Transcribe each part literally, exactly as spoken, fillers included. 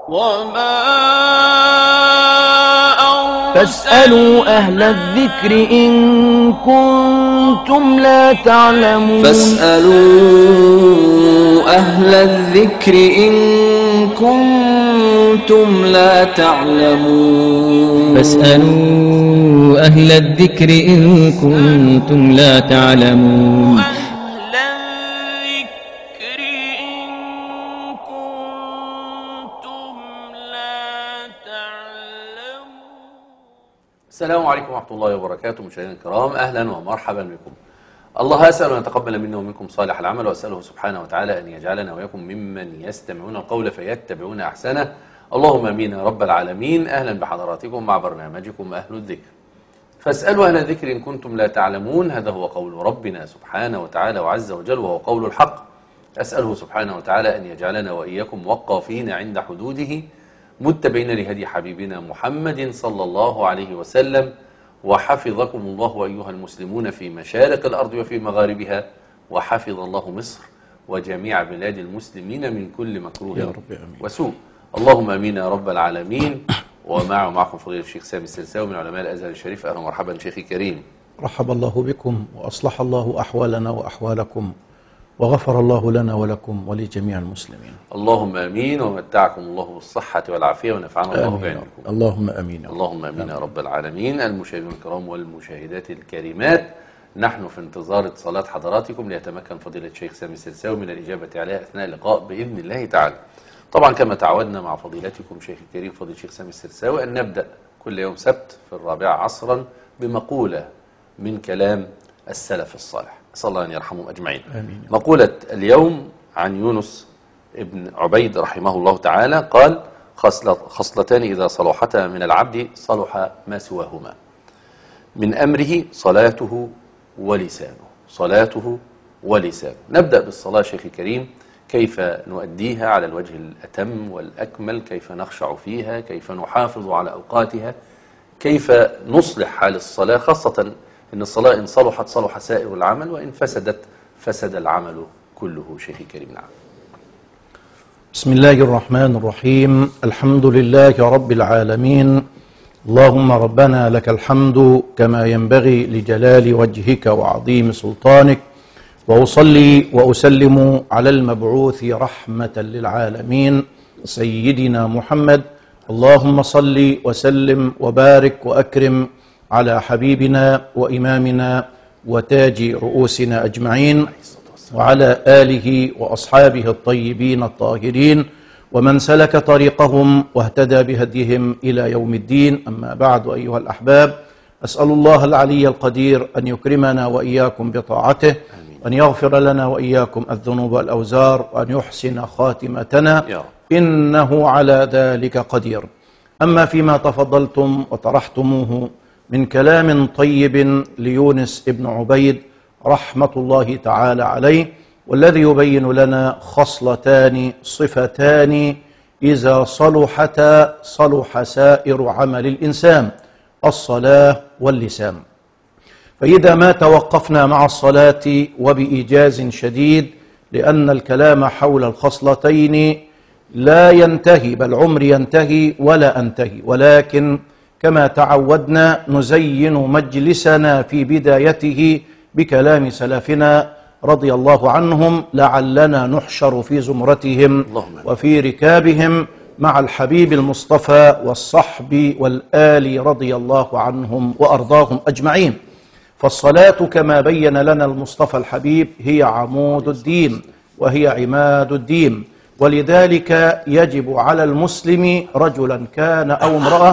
وما فاسألوا أهل الذكر إن كنتم لا تعلمون فاسألوا أهل الذكر إن كنتم لا تعلمون فاسألوا أهل الذكر إن كنتم لا تعلمون السلام عليكم ورحمة الله وبركاته. مشاهدينا الكرام، أهلا ومرحبا بكم. الله أسأل أن يتقبل منا ومنكم صالح العمل، وأسأله سبحانه وتعالى أن يجعلنا وإياكم ممن يستمعون القول فيتبعون أحسنه. اللهم آمين يا رب العالمين. أهلا بحضراتكم مع برنامجكم أهل الذكر. فاسألوا أهل الذكر إن كنتم لا تعلمون. هذا هو قول ربنا سبحانه وتعالى وعز وجل، وهو قول الحق. أسأله سبحانه وتعالى أن يجعلنا وإياكم وقافين عند حدوده، متبعين لهدي حبيبنا محمد صلى الله عليه وسلم. وحفظكم الله أيها المسلمون في مشارق الأرض وفي مغاربها، وحفظ الله مصر وجميع بلاد المسلمين من كل مكروه يا رب آمين. وسوء. اللهم آمين يا رب العالمين. ومع ومعكم فضيلة الشيخ سامي السلساوي من علماء الأزهر الشريف. أهلا ومرحبا شيخي الكريم. رحب الله بكم وأصلح الله أحوالنا وأحوالكم، وغفر الله لنا ولكم ولجميع المسلمين. اللهم آمين. ومتعكم الله بالصحة والعافية، ونفعنا الله بعلمكم. اللهم آمين. اللهم آمين يا رب العالمين. المشاهدين الكرام والمشاهدات الكريمات، نحن في انتظار اتصالات حضراتكم ليتمكن فضيلة الشيخ سامي السلساوي من الإجابة عليها أثناء اللقاء بإذن الله تعالى. طبعا كما تعودنا مع فضيلتكم شيخ الكريم فضيلة الشيخ سامي السلساوي أن نبدأ كل يوم سبت في الرابعة عصرا بمقولة من كلام السلف الصالح، صلى الله أن يرحمهم أجمعين. آمين. مقولة اليوم عن يونس ابن عبيد رحمه الله تعالى قال: خصلتان إذا صلحتا من العبد صلح ما سواهما، من أمره صلاته ولسانه. صلاته ولسانه. نبدأ بالصلاة شيخ الكريم، كيف نؤديها على الوجه الأتم والأكمل، كيف نخشع فيها، كيف نحافظ على أوقاتها، كيف نصلح حال الصلاة، خاصة إن الصلاة إن صلحت صلح سائر العمل، وإن فسدت فسد العمل كله. شيخي الكريم. نعم. بسم الله الرحمن الرحيم. الحمد لله رب العالمين. اللهم ربنا لك الحمد كما ينبغي لجلال وجهك وعظيم سلطانك، وأصلي وأسلم على المبعوث رحمة للعالمين سيدنا محمد. اللهم صل وسلم وبارك وأكرم على حبيبنا وإمامنا وتاج رؤوسنا أجمعين، وعلى آله وأصحابه الطيبين الطاهرين، ومن سلك طريقهم واهتدى بهديهم إلى يوم الدين. أما بعد، أيها الأحباب، أسأل الله العلي القدير أن يكرمنا وإياكم بطاعته، وأن يغفر لنا وإياكم الذنوب والأوزار، وأن يحسن خاتمتنا، إنه على ذلك قدير. أما فيما تفضلتم وطرحتموه من كلام طيب ليونس ابن عبيد رحمة الله تعالى عليه، والذي يبين لنا خصلتان صفتان إذا صلحتا صلح سائر عمل الإنسان: الصلاة واللسان. فإذا ما توقفنا مع الصلاة وبإيجاز شديد، لأن الكلام حول الخصلتين لا ينتهي، بل عمر ينتهي ولا أنتهي، ولكن كما تعودنا نزين مجلسنا في بدايته بكلام سلفنا رضي الله عنهم، لعلنا نحشر في زمرتهم وفي ركابهم مع الحبيب المصطفى والصحب والآل رضي الله عنهم وأرضاهم أجمعين. فالصلاة كما بين لنا المصطفى الحبيب هي عمود الدين وهي عماد الدين، ولذلك يجب على المسلم رجلا كان أو امرأة،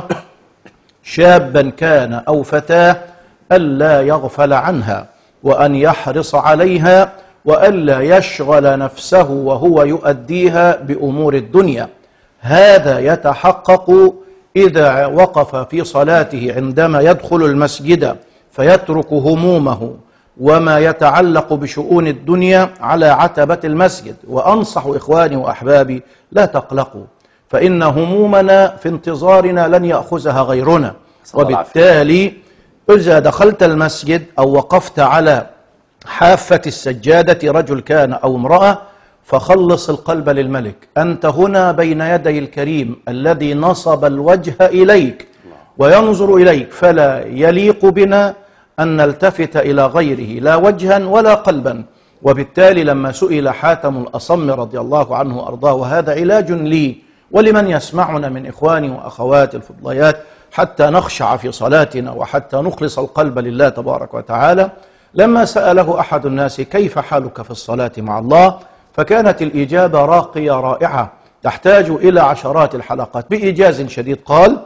شابا كان أو فتاة، ألا يغفل عنها، وأن يحرص عليها، وألا يشغل نفسه وهو يؤديها بأمور الدنيا. هذا يتحقق إذا وقف في صلاته عندما يدخل المسجد فيترك همومه وما يتعلق بشؤون الدنيا على عتبة المسجد. وأنصح إخواني وأحبابي: لا تقلقوا، فإن همومنا في انتظارنا لن يأخذها غيرنا. وبالتالي إذا دخلت المسجد أو وقفت على حافة السجادة، رجل كان أو امرأة، فخلص القلب للملك. أنت هنا بين يدي الكريم الذي نصب الوجه إليك وينظر إليك، فلا يليق بنا أن نلتفت إلى غيره لا وجها ولا قلبا. وبالتالي لما سئل حاتم الأصم رضي الله عنه وأرضاه، وهذا علاج لي ولمن يسمعنا من إخواني وأخواتي الفضليات حتى نخشع في صلاتنا وحتى نخلص القلب لله تبارك وتعالى، لما سأله أحد الناس كيف حالك في الصلاة مع الله، فكانت الإجابة راقية رائعة تحتاج إلى عشرات الحلقات. بإيجاز شديد قال: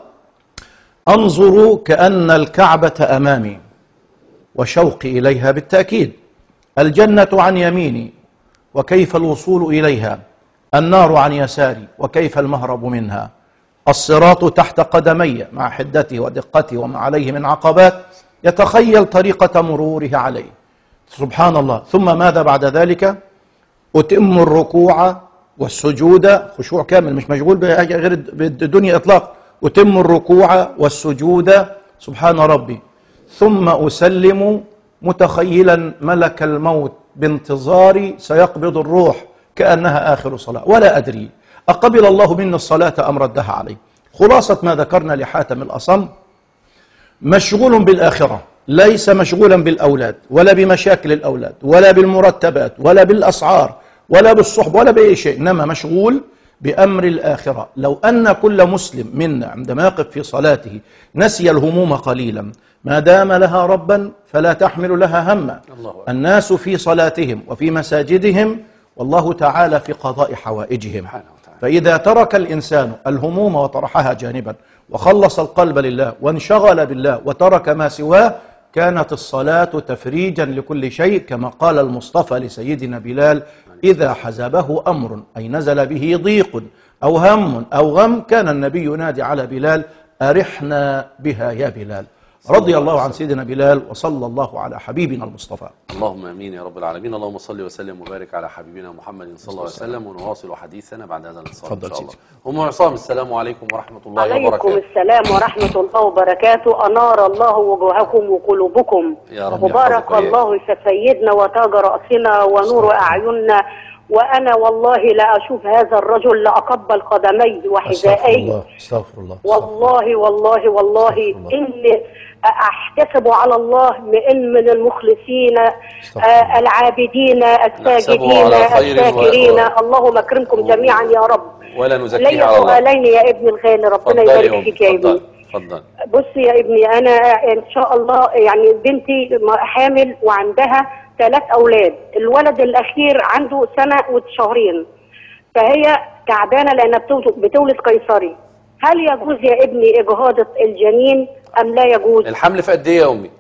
أنظر كأن الكعبة أمامي وشوقي إليها بالتأكيد، الجنة عن يميني وكيف الوصول إليها، النار عن يساري وكيف المهرب منها، الصراط تحت قدمي مع حدته ودقته وما عليه من عقبات، يتخيل طريقة مروره عليه. سبحان الله. ثم ماذا بعد ذلك؟ أتم الركوع والسجود، خشوع كامل مش مشغول بغير بالدنيا إطلاق، أتم الركوع والسجود سبحان ربي، ثم أسلم متخيلا ملك الموت بانتظاري سيقبض الروح كأنها آخر صلاة، ولا أدري أقبل الله مني الصلاة أم ردها علي. خلاصة ما ذكرنا لحاتم الأصم: مشغول بالآخرة، ليس مشغولا بالأولاد ولا بمشاكل الأولاد ولا بالمرتبات ولا بالأسعار ولا بالصحب ولا بأي شيء، إنما مشغول بأمر الآخرة. لو أن كل مسلم منا عندما يقف في صلاته نسي الهموم قليلا، ما دام لها ربا فلا تحمل لها هما. الناس في صلاتهم وفي مساجدهم والله تعالى في قضاء حوائجهم. فإذا ترك الإنسان الهموم وطرحها جانبا وخلص القلب لله وانشغل بالله وترك ما سواه، كانت الصلاة تفريجا لكل شيء، كما قال المصطفى لسيدنا بلال: إذا حزبه أمر أي نزل به ضيق أو هم أو غم كان النبي ينادي على بلال: أرحنا بها يا بلال. رضي الله عن سيدنا بلال، وصلى الله على حبيبنا المصطفى. اللهم امين يا رب العالمين. اللهم صل وسلم وبارك على حبيبنا محمد صلى الله عليه وسلم. ونواصل حديثنا بعد هذا الاتصال ان شاء الله. ام عصام، السلام عليكم ورحمه الله وبركاته. وعليكم السلام ورحمه الله وبركاته. انار الله وجوهكم وقلوبكم يا رب. وبارك الله في سيدنا وتاج راسنا ونور اعيننا. وانا والله لا اشوف هذا الرجل لاقبل قدمي وحذائي. استغفر الله. والله والله والله اني احتسب على الله من من المخلصين آه العابدين الساجدين الشاكرين. اللهم اكرمكم جميعا يا رب. ولا نزكيها على الله. لي سؤالين يا ابني الغالي، ربنا يبارك فيك يا ابني. اتفضل. بص يا ابني، انا ان شاء الله يعني بنتي حامل وعندها ثلاث اولاد، الولد الاخير عنده سنه وشهرين، فهي تعبانه لانها بتولد قيصري. هل يجوز يا ابني اجهاض الجنين ام لا يجوز؟ الحمل في قد ايه يا امي؟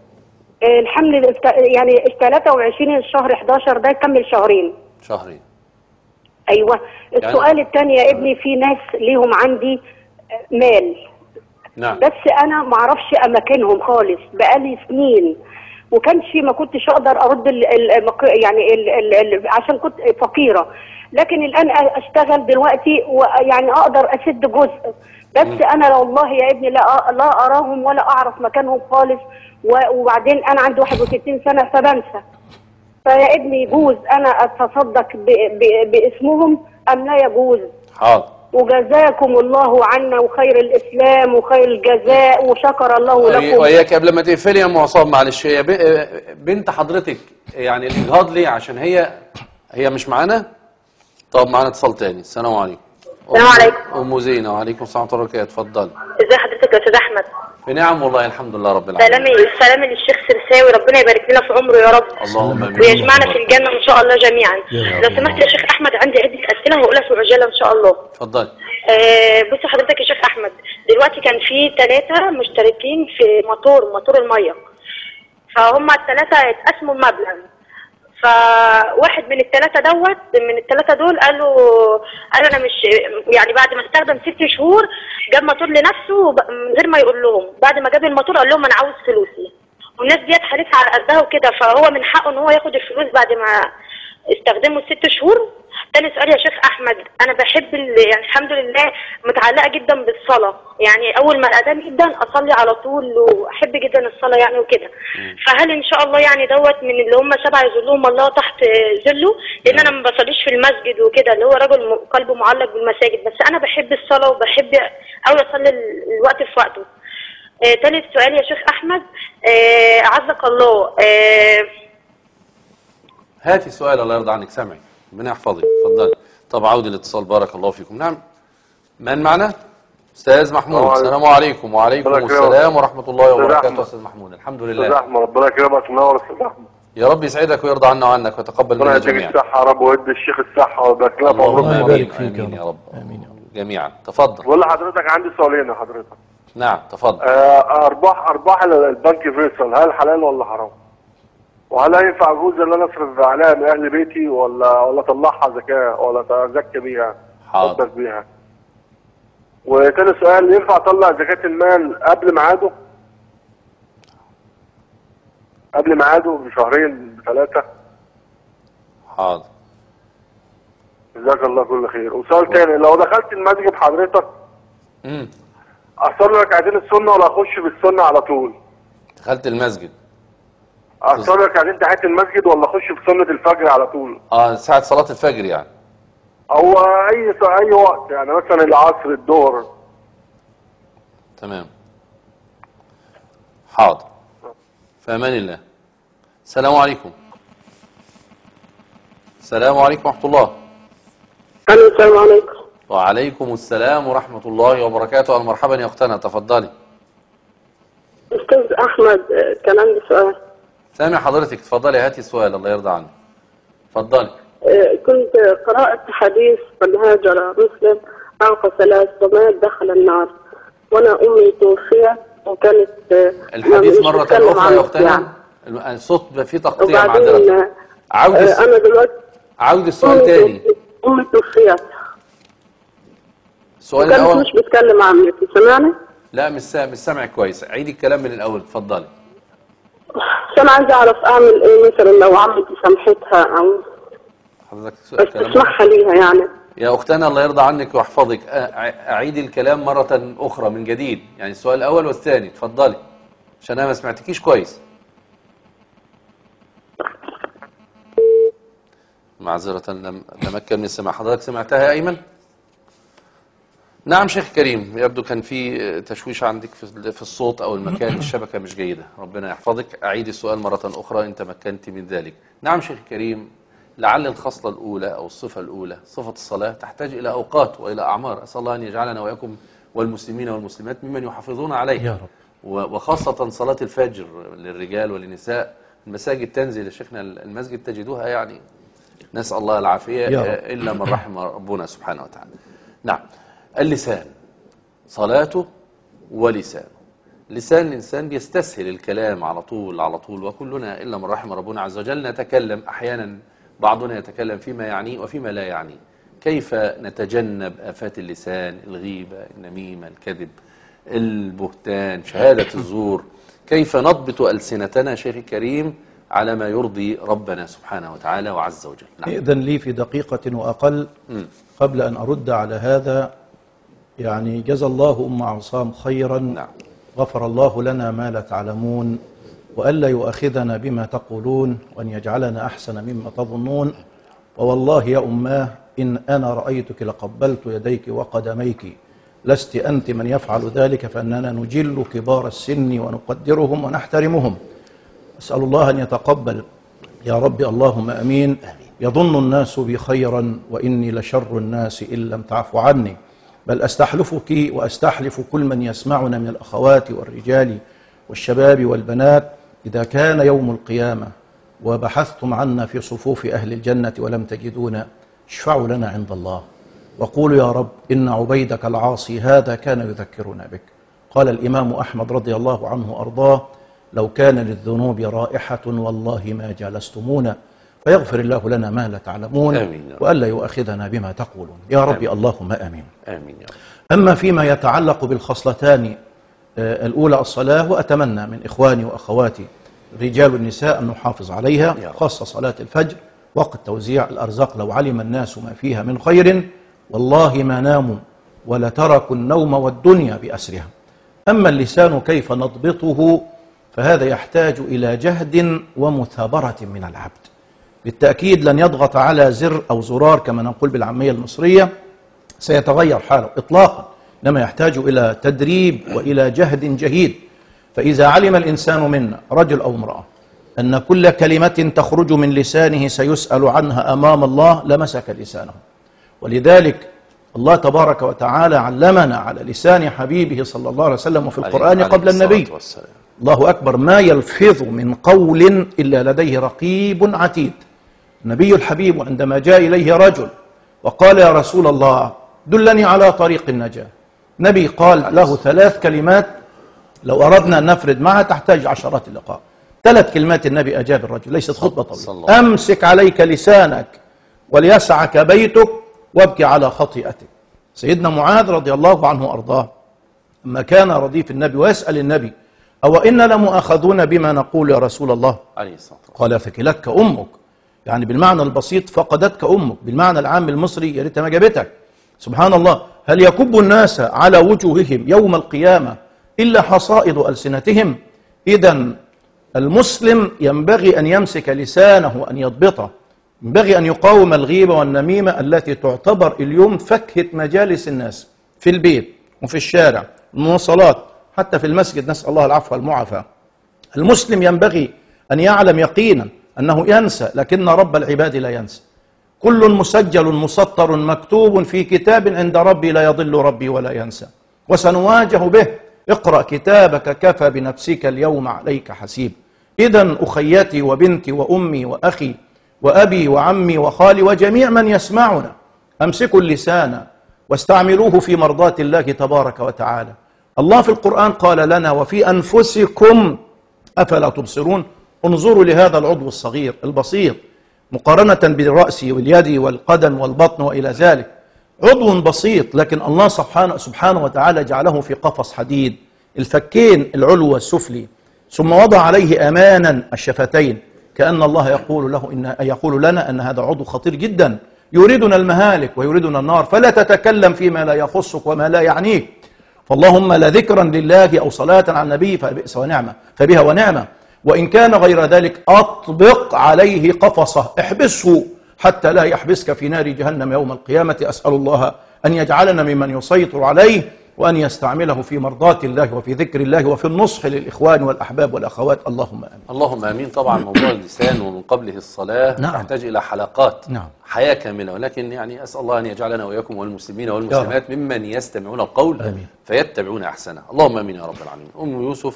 الحمل يعني ثلاثة وعشرين الشهر حداشر ده يكمل شهرين. شهرين. ايوه. السؤال يعني الثاني يا ابني، في ناس ليهم عندي مال. نعم. بس انا ما اعرفش اماكنهم خالص بقالي سنين، وكانش ما كنتش اقدر ارد ال ال يعني ال ال عشان كنت فقيره، لكن الان اشتغل دلوقتي ويعني اقدر اسد جزء، بس م. انا والله يا ابني لا لا اراهم ولا اعرف مكانهم خالص، وبعدين انا عندي واحد وستين سنه فبنسى. فيا ابني يجوز انا اتصدق باسمهم ام لا يجوز؟ حاضر. وجزاكم الله عنا وخير الاسلام وخير الجزاء وشكر الله لكم. وإياك. قبل ما تقفلي يا ام عصام معلش، هي بنت حضرتك يعني الاجهاض ليه؟ عشان هي هي مش معانا؟ طب معانا اتصال تاني. السلام عليكم. السلام عليكم. ام زينه. وعليكم السلام ورحمه الله وبركاته. اتفضلي. ازي حضرتك يا استاذ احمد؟ بنعم والله الحمد لله رب العالمين. سلامي سلامي للشيخ سرساوي، ربنا يبارك لنا في عمره يا رب. اللهم امين. ويجمعنا في الجنه ان شاء الله جميعا. لو سمحت يا شيخ احمد عندي عده اسئله هقولها في عجاله ان شاء الله. اتفضلي. آه بص حضرتك يا شيخ احمد، دلوقتي كان في ثلاثه مشتركين في موتور موتور الميه، فهم الثلاثه اتقسموا المبلغ، فواحد من الثلاثه دوت من الثلاثه دول قال له قال انا مش يعني بعد ما استخدم ست شهور جاب موتور لنفسه من غير ما يقول لهم، بعد ما جاب الموتور قال لهم انا عاوز فلوسي، والناس ديت حالتها على قدها وكده، فهو من حقه ان هو ياخد الفلوس بعد ما استخدمه ست شهور. تاني سؤال يا شيخ احمد، انا بحب يعني الحمد لله متعلقه جدا بالصلاه، يعني اول ما الاذان يبدا اصلي على طول واحب جدا الصلاه يعني وكده. فهل ان شاء الله يعني دوت من اللي هم سبعه يظلهم الله تحت ظله؟ لان انا ما بصليش في المسجد وكده، اللي هو رجل قلبه معلق بالمساجد، بس انا بحب الصلاه وبحب قوي اصلي الوقت في وقته. آه تالت سؤال يا شيخ احمد، آه عزك الله، آه هاتي سؤال الله يرضى عنك، سامعي ربنا يحفظك، اتفضلي. طب عودي الاتصال، بارك الله فيكم. نعم، من معنا؟ استاذ محمود. السلام عليكم. وعليكم السلام ورحمه الله وبركاته. استاذ محمود، الحمد لله. استاذ احمد ربنا يكرمك وينور استاذ احمد. يا رب يسعدك ويرضى عنا وعنك ويتقبل منا جميعا. ربنا يديك الصحه يا رب ويدي الشيخ الصحه ويبارك لك. اللهم يبارك فيك يا رب. امين يا رب جميعا. تفضل. بقول لحضرتك عندي سؤالين يا حضرتك. نعم تفضل. آه ارباح ارباح البنك فيصل هل حلال ولا حرام؟ وهل ينفع اجوز اللي انا اصرف عليها من اهل بيتي ولا ولا اطلعها زكاه ولا ازكي بيها؟ حاضر. بيها. وتاني سؤال، ينفع اطلع زكاه المال قبل ميعاده؟ قبل ميعاده بشهرين بثلاثه؟ حاضر. جزاك الله كل خير. وسؤال تاني، لو دخلت المسجد حضرتك امم اصلي ركعتين السنه ولا اخش بالسنه على طول؟ دخلت المسجد اصلي ركعتين تحت المسجد ولا اخش في سنه الفجر على طول؟ اه ساعه صلاه الفجر يعني. او اي اي وقت يعني مثلا العصر الظهر. تمام. حاضر. في امان الله. السلام عليكم. السلام عليكم ورحمه الله. السلام عليكم. وعليكم السلام ورحمه الله وبركاته. اهلا مرحبا يا اختنا، تفضلي. استاذ احمد كان عندي سؤال. سامع حضرتك، تفضلي هاتي السؤال الله يرضى عنك. تفضلي. كنت قرأت حديث من هاجر مسلم أعطى ثلاث ومات دخل النار، وأنا أمي توفيت وكانت الحديث مرة أخرى يا أختنا يعني. الصوت فيه تقطيع معذرة. عاود أنا دلوقتي عاود السؤال تاني. أمي توفيت. السؤال الأول مش بتكلم عني، سمعني؟ لا مش سامع، مش سامع كويس، عيدي الكلام من الأول، اتفضلي. أنا عايزة أعرف أعمل إيه مثلا لو عمتي سامحتها أو حضرتك اسمعها ليها يعني. يا أختنا الله يرضى عنك ويحفظك، أعيد الكلام مرة أخرى من جديد، يعني السؤال الأول والثاني، اتفضلي عشان أنا ما سمعتكيش كويس. معذرة لم أتمكن من السماع. حضرتك سمعتها يا أيمن؟ نعم شيخ كريم، يبدو كان في تشويش عندك في الصوت أو المكان، الشبكة مش جيدة، ربنا يحفظك. أعيد السؤال مرة أخرى إن تمكنت من ذلك. نعم شيخ كريم، لعل الخصلة الأولى أو الصفة الأولى صفة الصلاة تحتاج إلى أوقات وإلى أعمار. أسأل الله أن يجعلنا وإياكم والمسلمين والمسلمات ممن يحافظون عليه يا رب. وخاصة صلاة الفجر للرجال وللنساء، المساجد تنزل يا شيخنا، المسجد تجدوها يعني نسأل الله العافية إلا من رحم ربنا سبحانه وتعالى. نعم، اللسان صلاته ولسانه. لسان الإنسان بيستسهل الكلام على طول على طول، وكلنا إلا من رحم ربنا عز وجل نتكلم أحيانا، بعضنا يتكلم فيما يعنيه وفيما لا يعنيه. كيف نتجنب آفات اللسان؟ الغيبة، النميمة، الكذب، البهتان، شهادة الزور. كيف نضبط ألسنتنا شيخ الكريم على ما يرضي ربنا سبحانه وتعالى وعز وجل؟ نعم. إذن لي في دقيقة وأقل م. قبل أن أرد على هذا، يعني جزى الله أم عصام خيرا. نعم. غفر الله لنا ما لا تعلمون، وألا يؤاخذنا بما تقولون، وأن يجعلنا أحسن مما تظنون. ووالله يا أماه إن أنا رأيتك لقبلت يديك وقدميك، لست أنت من يفعل ذلك، فأننا نجل كبار السن ونقدرهم ونحترمهم. أسأل الله أن يتقبل يا رب، اللهم أمين. يظن الناس بي خيرا وإني لشر الناس إن لم تعفو عني، بل أستحلفك وأستحلف كل من يسمعنا من الأخوات والرجال والشباب والبنات، إذا كان يوم القيامة وبحثتم عنا في صفوف أهل الجنة ولم تجدونا، اشفعوا لنا عند الله وقولوا يا رب إن عبيدك العاصي هذا كان يذكرنا بك. قال الإمام أحمد رضي الله عنه أرضاه: لو كان للذنوب رائحة والله ما جالستمونا، فيغفر الله لنا ما لا تعلمون. آمين. وألا يؤاخذنا بما تقولون يا رب. آمين. اللهم آمين. آمين يا رب. أما فيما يتعلق بالخصلتان الأولى الصلاة، وأتمنى من إخواني وأخواتي رجال النساء أن نحافظ عليها، خاصة صلاة الفجر، وقت توزيع الأرزاق لو علم الناس ما فيها من خير والله ما ناموا ولتركوا النوم والدنيا بأسرها. أما اللسان كيف نضبطه فهذا يحتاج إلى جهد ومثابرة من العبد. بالتأكيد لن يضغط على زر أو زرار كما نقول بالعامية المصرية سيتغير حاله إطلاقا، إنما يحتاج إلى تدريب وإلى جهد جهيد. فإذا علم الإنسان منا رجل أو امرأة أن كل كلمة تخرج من لسانه سيسأل عنها أمام الله لمسك لسانه. ولذلك الله تبارك وتعالى علمنا على لسان حبيبه صلى الله عليه وسلم وفي القرآن قبل النبي. الله أكبر، ما يلفظ من قول إلا لديه رقيب عتيد. النبي الحبيب عندما جاء إليه رجل وقال يا رسول الله دلني على طريق النجاة، نبي قال له ثلاث كلمات لو أردنا أن نفرد معها تحتاج عشرات اللقاء. ثلاث كلمات النبي أجاب الرجل، ليست خطبة طويلة. أمسك عليك لسانك وليسعك بيتك وابكي على خطيئتك. سيدنا معاذ رضي الله عنه وأرضاه لما كان رديف النبي ويسأل النبي أو إن لمؤاخذون بما نقول يا رسول الله، قال فكلتك أمك، يعني بالمعنى البسيط فقدتك أمك، بالمعنى العام المصري يا ريتها ما جابتك. سبحان الله، هل يكب الناس على وجوههم يوم القيامة إلا حصائد ألسنتهم؟ إذا المسلم ينبغي أن يمسك لسانه وأن يضبطه، ينبغي أن يقاوم الغيبة والنميمة التي تعتبر اليوم فكهة مجالس الناس في البيت وفي الشارع المواصلات حتى في المسجد، نسأل الله العفو والمعافاة. المسلم ينبغي أن يعلم يقينا أنه ينسى لكن رب العباد لا ينسى. كل مسجل مسطر مكتوب في كتاب عند ربي لا يضل ربي ولا ينسى، وسنواجه به. اقرأ كتابك كفى بنفسك اليوم عليك حسيب. إذن أخيتي وبنتي وأمي وأخي وأبي وعمي وخالي وجميع من يسمعنا، أمسكوا اللسان واستعملوه في مرضاة الله تبارك وتعالى. الله في القرآن قال لنا وفي أنفسكم أفلا تبصرون. انظروا لهذا العضو الصغير البسيط مقارنة بالرأس واليد والقدم والبطن وإلى ذلك، عضو بسيط لكن الله سبحانه, سبحانه وتعالى جعله في قفص حديد، الفكين العلو والسفلي، ثم وضع عليه أمانا الشفتين، كأن الله يقول له إن يقول لنا أن هذا عضو خطير جدا يريدنا المهالك ويريدنا النار، فلا تتكلم فيما لا يخصك وما لا يعنيك. فاللهم لذكرا لله أو صلاة على النبي فبئس ونعمة فبها ونعمة. وإن كان غير ذلك أطبق عليه قفصه، احبسه حتى لا يحبسك في نار جهنم يوم القيامة. أسأل الله أن يجعلنا ممن يسيطر عليه وأن يستعمله في مرضاة الله وفي ذكر الله وفي النصح للإخوان والأحباب والأخوات. اللهم آمين. اللهم آمين. طبعا موضوع اللسان ومن قبله الصلاة نعم. يحتاج إلى حلقات نعم. حياة كاملة، ولكن يعني أسأل الله أن يجعلنا وإياكم والمسلمين والمسلمات ممن يستمعون القول آمين. فيتبعون أحسنه. اللهم آمين يا رب العالمين. أم يوسف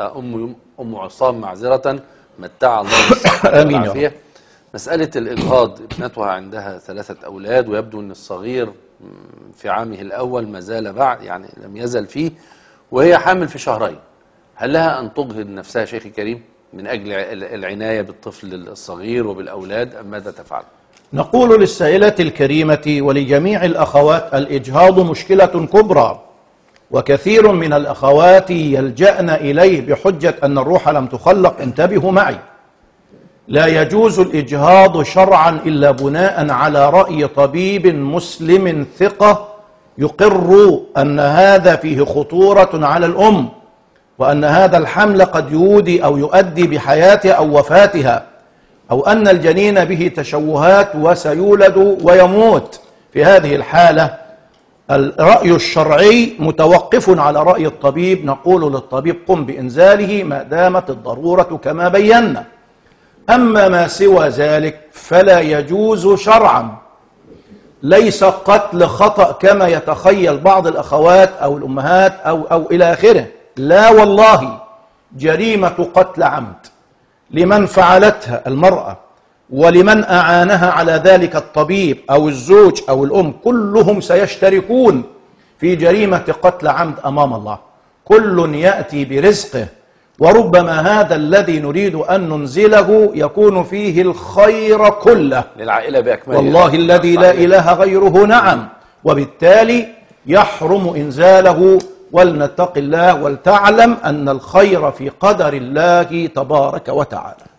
أم أم عصام معذرة متع الله بالصحة والعافية. مسألة الإجهاض، ابنتها عندها ثلاثة أولاد ويبدو أن الصغير في عامه الأول ما زال بعد يعني لم يزل فيه، وهي حامل في شهرين. هل لها أن تجهض نفسها شيخي الكريم من أجل العناية بالطفل الصغير وبالأولاد أم ماذا تفعل؟ نقول للسائلة الكريمة ولجميع الأخوات الإجهاض مشكلة كبرى، وكثير من الأخوات يلجأن إليه بحجة أن الروح لم تخلق. انتبهوا معي، لا يجوز الإجهاض شرعا إلا بناء على رأي طبيب مسلم ثقة يقر أن هذا فيه خطورة على الأم، وأن هذا الحمل قد يودي أو يؤدي بحياتها أو وفاتها، أو أن الجنين به تشوهات وسيولد ويموت. في هذه الحالة الرأي الشرعي متوقف على رأي الطبيب. نقول للطبيب قم بإنزاله ما دامت الضرورة كما بينا. أما ما سوى ذلك فلا يجوز شرعا. ليس قتل خطأ كما يتخيل بعض الأخوات أو الأمهات أو, أو إلى آخره، لا والله، جريمة قتل عمد لمن فعلتها المرأة ولمن أعانها على ذلك الطبيب أو الزوج أو الأم، كلهم سيشتركون في جريمة قتل عمد أمام الله. كل يأتي برزقه، وربما هذا الذي نريد أن ننزله يكون فيه الخير كله للعائلة بأكملها، والله الذي لا إله غيره. نعم، وبالتالي يحرم إنزاله. ولنتق الله ولتعلم أن الخير في قدر الله تبارك وتعالى.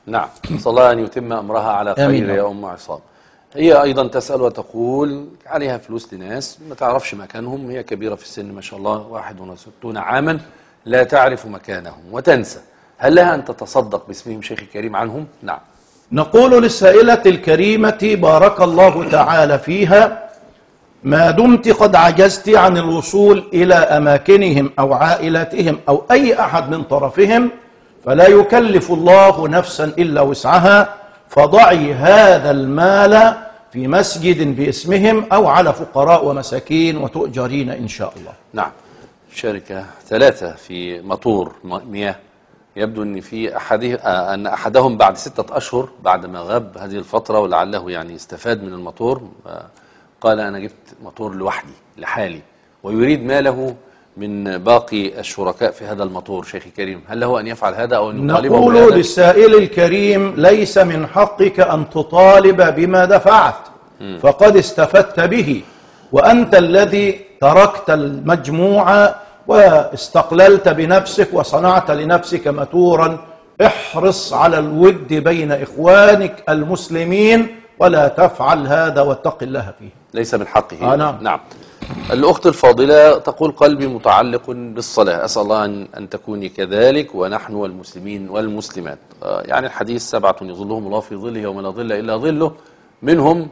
نعم، نسأل الله أن يتم أمرها على خير آمين. يا أم عصام. هي أيضا تسأل وتقول عليها فلوس لناس ما تعرفش مكانهم، هي كبيرة في السن ما شاء الله واحد وستون عاما، لا تعرف مكانهم وتنسى، هل لها أن تتصدق باسمهم شيخ الكريم عنهم؟ نعم. نقول للسائلة الكريمة بارك الله تعالى فيها: ما دمت قد عجزت عن الوصول إلى أماكنهم أو عائلاتهم أو أي أحد من طرفهم، فلا يكلف الله نفسا إلا وسعها، فضعي هذا المال في مسجد باسمهم أو على فقراء ومساكين وتؤجرين إن شاء الله. نعم. شركة ثلاثة في مطور مياه، يبدو أن في أحده أن أحدهم بعد ستة أشهر بعد ما غاب هذه الفترة ولعله يعني استفاد من المطور، قال أنا جبت مطور لوحدي لحالي ويريد ماله من باقي الشركاء في هذا المطور. شيخ الكريم، هل له أن يفعل هذا أو أن يطالبه نقول بهذا؟ للسائل الكريم: ليس من حقك أن تطالب بما دفعت، فقد استفدت به، وأنت الذي تركت المجموعة واستقللت بنفسك وصنعت لنفسك متورا. احرص على الود بين إخوانك المسلمين ولا تفعل هذا واتق الله فيه. ليس من حقه. آه نعم. نعم. الأخت الفاضلة تقول: قلبي متعلق بالصلاة، أسأل الله أن, أن تكوني كذلك ونحن والمسلمين والمسلمات. آه يعني الحديث: سبعة يظلهم الله في ظله يوم لا ظل إلا ظله، منهم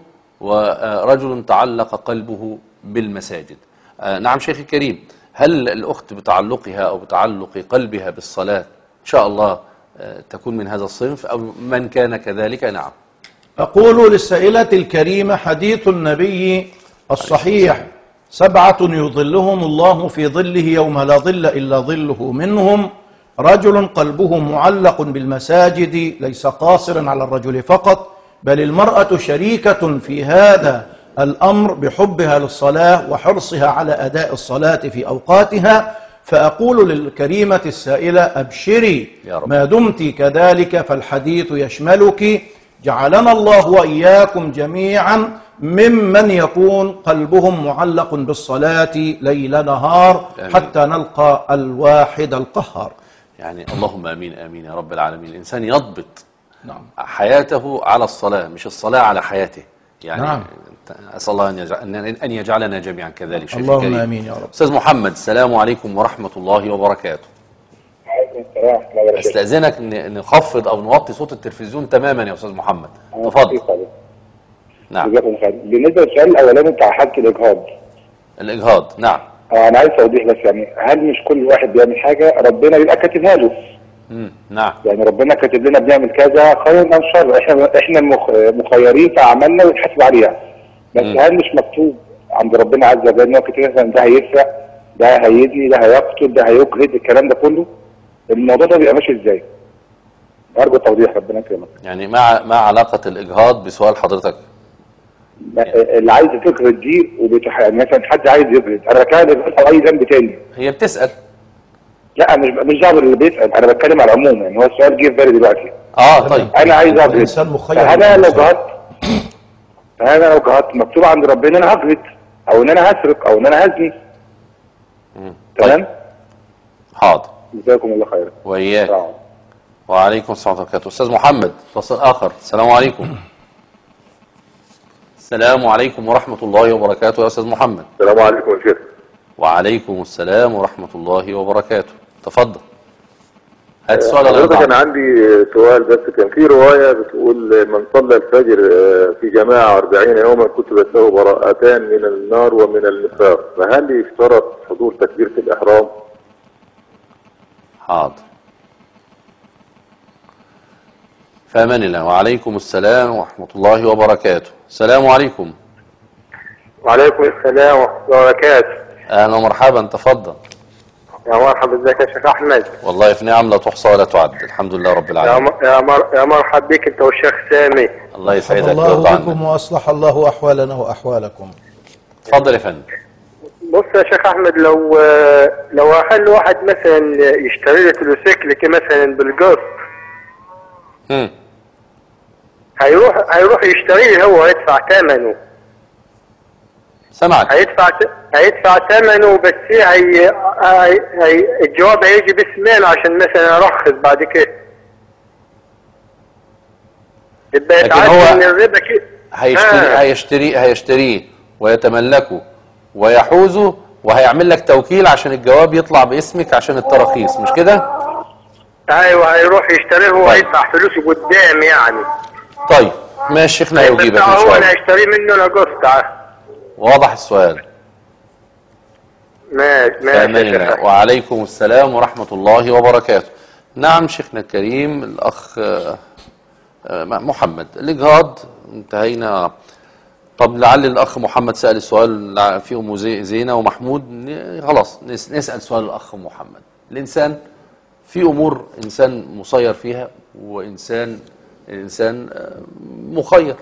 ورجل تعلق قلبه بالمساجد. آه نعم شيخ الكريم، هل الأخت بتعلقها أو بتعلق قلبها بالصلاة إن شاء الله آه تكون من هذا الصنف أو من كان كذلك؟ نعم. أقول للسائلة الكريمة: حديث النبي الصحيح: سبعة يظلهم الله في ظله يوم لا ظل إلا ظله، منهم رجل قلبه معلق بالمساجد، ليس قاصرا على الرجل فقط، بل المرأة شريكة في هذا الأمر بحبها للصلاة وحرصها على أداء الصلاة في أوقاتها. فأقول للكريمة السائلة: أبشري، ما دمت كذلك فالحديث يشملك. جعلنا الله وإياكم جميعا ممن يكون قلبهم معلق بالصلاة ليل نهار حتى نلقى الواحد القهار. يعني اللهم آمين آمين يا رب العالمين. الإنسان يضبط نعم. حياته على الصلاة، مش الصلاة على حياته. يعني نعم. أسأل الله أن, يجعل أن يجعلنا جميعا كذلك. شيخ اللهم الكريم. آمين يا رب. أستاذ محمد، السلام عليكم ورحمة الله وبركاته. استأذنك نخفض أو نوطي صوت التلفزيون تماما يا أستاذ محمد، تفضل. نعم. بالنسبة للسؤال الأولاني بتاع حالة الإجهاض. الإجهاض، نعم. أنا عايز أوضح بس، يعني هل مش كل واحد بيعمل حاجة ربنا يبقى كاتبها له؟ امم نعم. يعني ربنا كاتب لنا بنعمل كذا خير أو شر، إحنا إحنا مخيرين في أعمالنا ونحاسب عليها. بس مم. هل مش مكتوب عند ربنا عز وجل إن هو كاتب مثلا ده هيسرق، ده هيزني، ده هيقتل، ده هيجهد، الكلام ده كله؟ الموضوع ده بيبقى ماشي إزاي؟ أرجو توضيح، ربنا يكرمك. يعني ما ما علاقة الإجهاض بسؤال حضرتك؟ يعني اللي عايز تجهد دي وبتح... يعني مثلا حد عايز يجهد، أنا بتكلم الإجهاض أو أي ذنب تاني. هي بتسأل. لا مش مش دعوه باللي بيسال، انا بتكلم على العموم، يعني هو السؤال جه في بالي دلوقتي. اه طيب. انا عايز اجهد، فانا لو جهدت فانا لو جهدت مكتوب عند ربنا انا هجهد او ان انا هسرق او ان انا هزني. تمام؟ حاضر. جزاكم الله خيرا. واياك. وعليكم السلام ورحمه الله وبركاته. استاذ محمد، فصل اخر. السلام عليكم. السلام عليكم ورحمه الله وبركاته يا استاذ محمد. السلام عليكم يا شيخ. وعليكم السلام ورحمة الله وبركاته. تفضل. هات السؤال. حضرتك أنا عندي سؤال بس. كان في رواية بتقول: من صلى الفجر في جماعة أربعين يوما كتبت له براءتان من النار ومن النفاق، فهل يشترط حضور تكبيرة الإحرام؟ حاضر. فأمان الله. وعليكم السلام ورحمة الله وبركاته. السلام عليكم. وعليكم السلام ورحمة الله وبركاته. اهلا ومرحبا، تفضل. يا مرحبا، ازيك يا شيخ احمد؟ والله في نعم لا تحصى ولا تعد، الحمد لله رب العالمين. يا مر... يا مرحبا بك انت والشيخ سامي. الله يسعدك الله بكم واصلح الله احوالنا واحوالكم. اتفضل يا فندم. بص يا شيخ احمد، لو لو اخلي واحد مثلا يشتري لي تروسيكل مثلا بالقسط، امم هيروح هيروح يشتري لي هو يدفع ثمنه. سمعت. هيدفع هيدفع ثمنه، بس هي هي... هي... الجواب هيجي باسمين عشان مثلا ارخص بعد كده. يبقى لكن يتعدى هو من الربا كده. هيشتري آه. هيشتري هيشتريه ويتملكه ويحوزه، وهيعمل لك توكيل عشان الجواب يطلع باسمك عشان التراخيص، مش كده؟ ايوه هيروح يشتريه وهيدفع فلوسه قدام يعني. طيب ماشي شيخنا يجيبك ان شاء هو الله. انا هشتريه منه انا قسط. واضح السؤال. ماشي ماشي يا شيخ. وعليكم السلام ورحمة الله وبركاته. نعم شيخنا الكريم الأخ محمد، الإجهاض انتهينا. طب لعل الأخ محمد سأل السؤال في أم زينة ومحمود، خلاص نسأل سؤال الأخ محمد. الإنسان في أمور إنسان مسير فيها وإنسان إنسان مخير،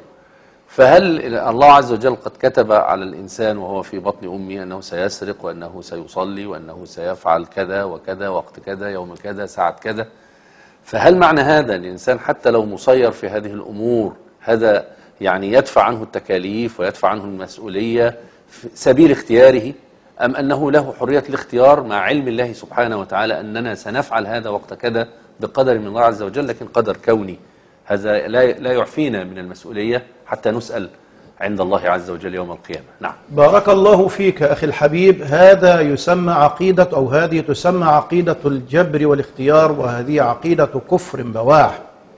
فهل الله عز وجل قد كتب على الإنسان وهو في بطن أمه أنه سيسرق وأنه سيصلي وأنه سيفعل كذا وكذا وقت كذا يوم كذا ساعة كذا؟ فهل معنى هذا أن الإنسان حتى لو مسير في هذه الأمور هذا يعني يدفع عنه التكاليف ويدفع عنه المسؤولية في سبيل اختياره، أم أنه له حرية الاختيار مع علم الله سبحانه وتعالى أننا سنفعل هذا وقت كذا بقدر من الله عز وجل، لكن قدر كوني هذا لا لا يعفينا من المسؤولية حتى نسأل عند الله عز وجل يوم القيامة. نعم. بارك الله فيك أخي الحبيب. هذا يسمى عقيدة أو هذه تسمى عقيدة الجبر والاختيار، وهذه عقيدة كفر بواح،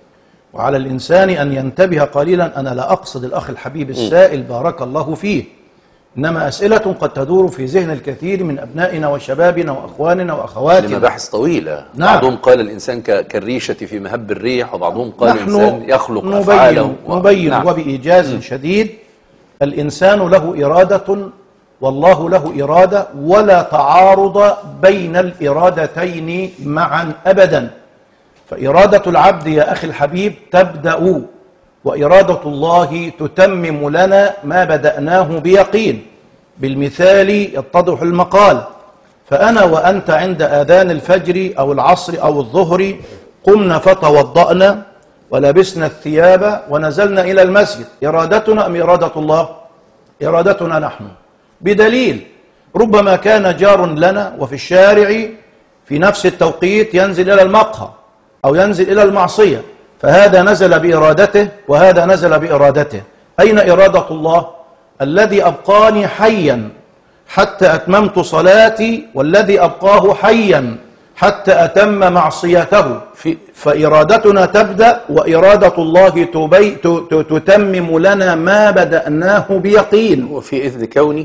وعلى الإنسان أن ينتبه قليلا. أنا لا أقصد الأخ الحبيب السائل بارك الله فيه، إنما أسئلة قد تدور في ذهن الكثير من أبنائنا وشبابنا وأخواننا وأخواتنا لمباحث طويلة. نعم. بعضهم قال الإنسان كالريشة في مهب الريح، وبعضهم قال الإنسان يخلق نبين أفعاله و... نبين نعم. وبإيجاز م. شديد. الإنسان له إرادة والله له إرادة، ولا تعارض بين الإرادتين معا أبدا. فإرادة العبد يا أخي الحبيب تبدأ، وإرادة الله تتمم لنا ما بدأناه بيقين. بالمثال يتضح المقال. فأنا وأنت عند آذان الفجر أو العصر أو الظهر قمنا فتوضأنا ولبسنا الثياب ونزلنا إلى المسجد، إرادتنا أم إرادة الله؟ إرادتنا نحن، بدليل ربما كان جار لنا وفي الشارع في نفس التوقيت ينزل إلى المقهى أو ينزل إلى المعصية، فهذا نزل بإرادته وهذا نزل بإرادته. أين إرادة الله؟ الذي أبقاني حيا حتى أتممت صلاتي، والذي أبقاه حيا حتى أتم معصيته. فإرادتنا تبدأ وإرادة الله تبي تتمم لنا ما بدأناه بيقين. وفي إذن كوني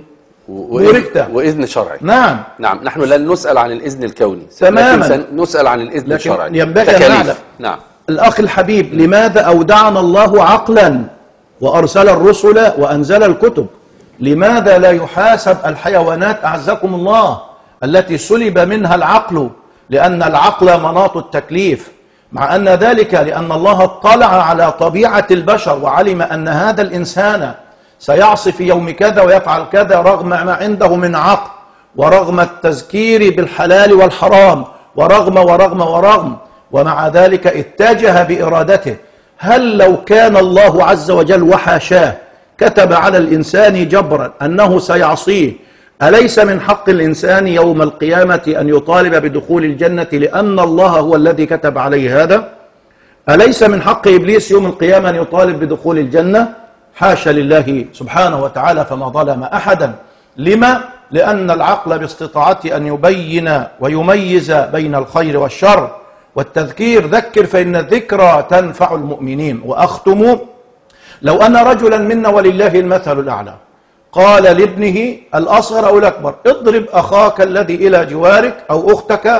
وإذن, وإذن شرعي. نعم نعم. نحن لن نسأل عن الإذن الكوني تماما، لكن سنسأل عن الإذن الشرعي. ينبغي أن نعلم. نعم. الأخ الحبيب، لماذا أودعنا الله عقلا وأرسل الرسل وأنزل الكتب؟ لماذا لا يحاسب الحيوانات أعزكم الله التي سلب منها العقل؟ لأن العقل مناط التكليف، مع أن ذلك لأن الله اطلع على طبيعة البشر وعلم أن هذا الإنسان سيعصي في يوم كذا ويفعل كذا رغم ما عنده من عقل، ورغم التذكير بالحلال والحرام، ورغم ورغم ورغم ومع ذلك اتجه بإرادته. هل لو كان الله عز وجل وحاشاه كتب على الإنسان جبرا أنه سيعصيه، أليس من حق الإنسان يوم القيامة أن يطالب بدخول الجنة لأن الله هو الذي كتب عليه هذا؟ أليس من حق إبليس يوم القيامة أن يطالب بدخول الجنة؟ حاشا لله سبحانه وتعالى، فما ظلم أحدا. لما؟ لأن العقل باستطاعته أن يبين ويميز بين الخير والشر. والتذكير، ذكر فإن الذكرى تنفع المؤمنين. وأختم، لو أن رجلا منا ولله المثل الأعلى قال لابنه الأصغر أو الأكبر اضرب أخاك الذي إلى جوارك أو أختك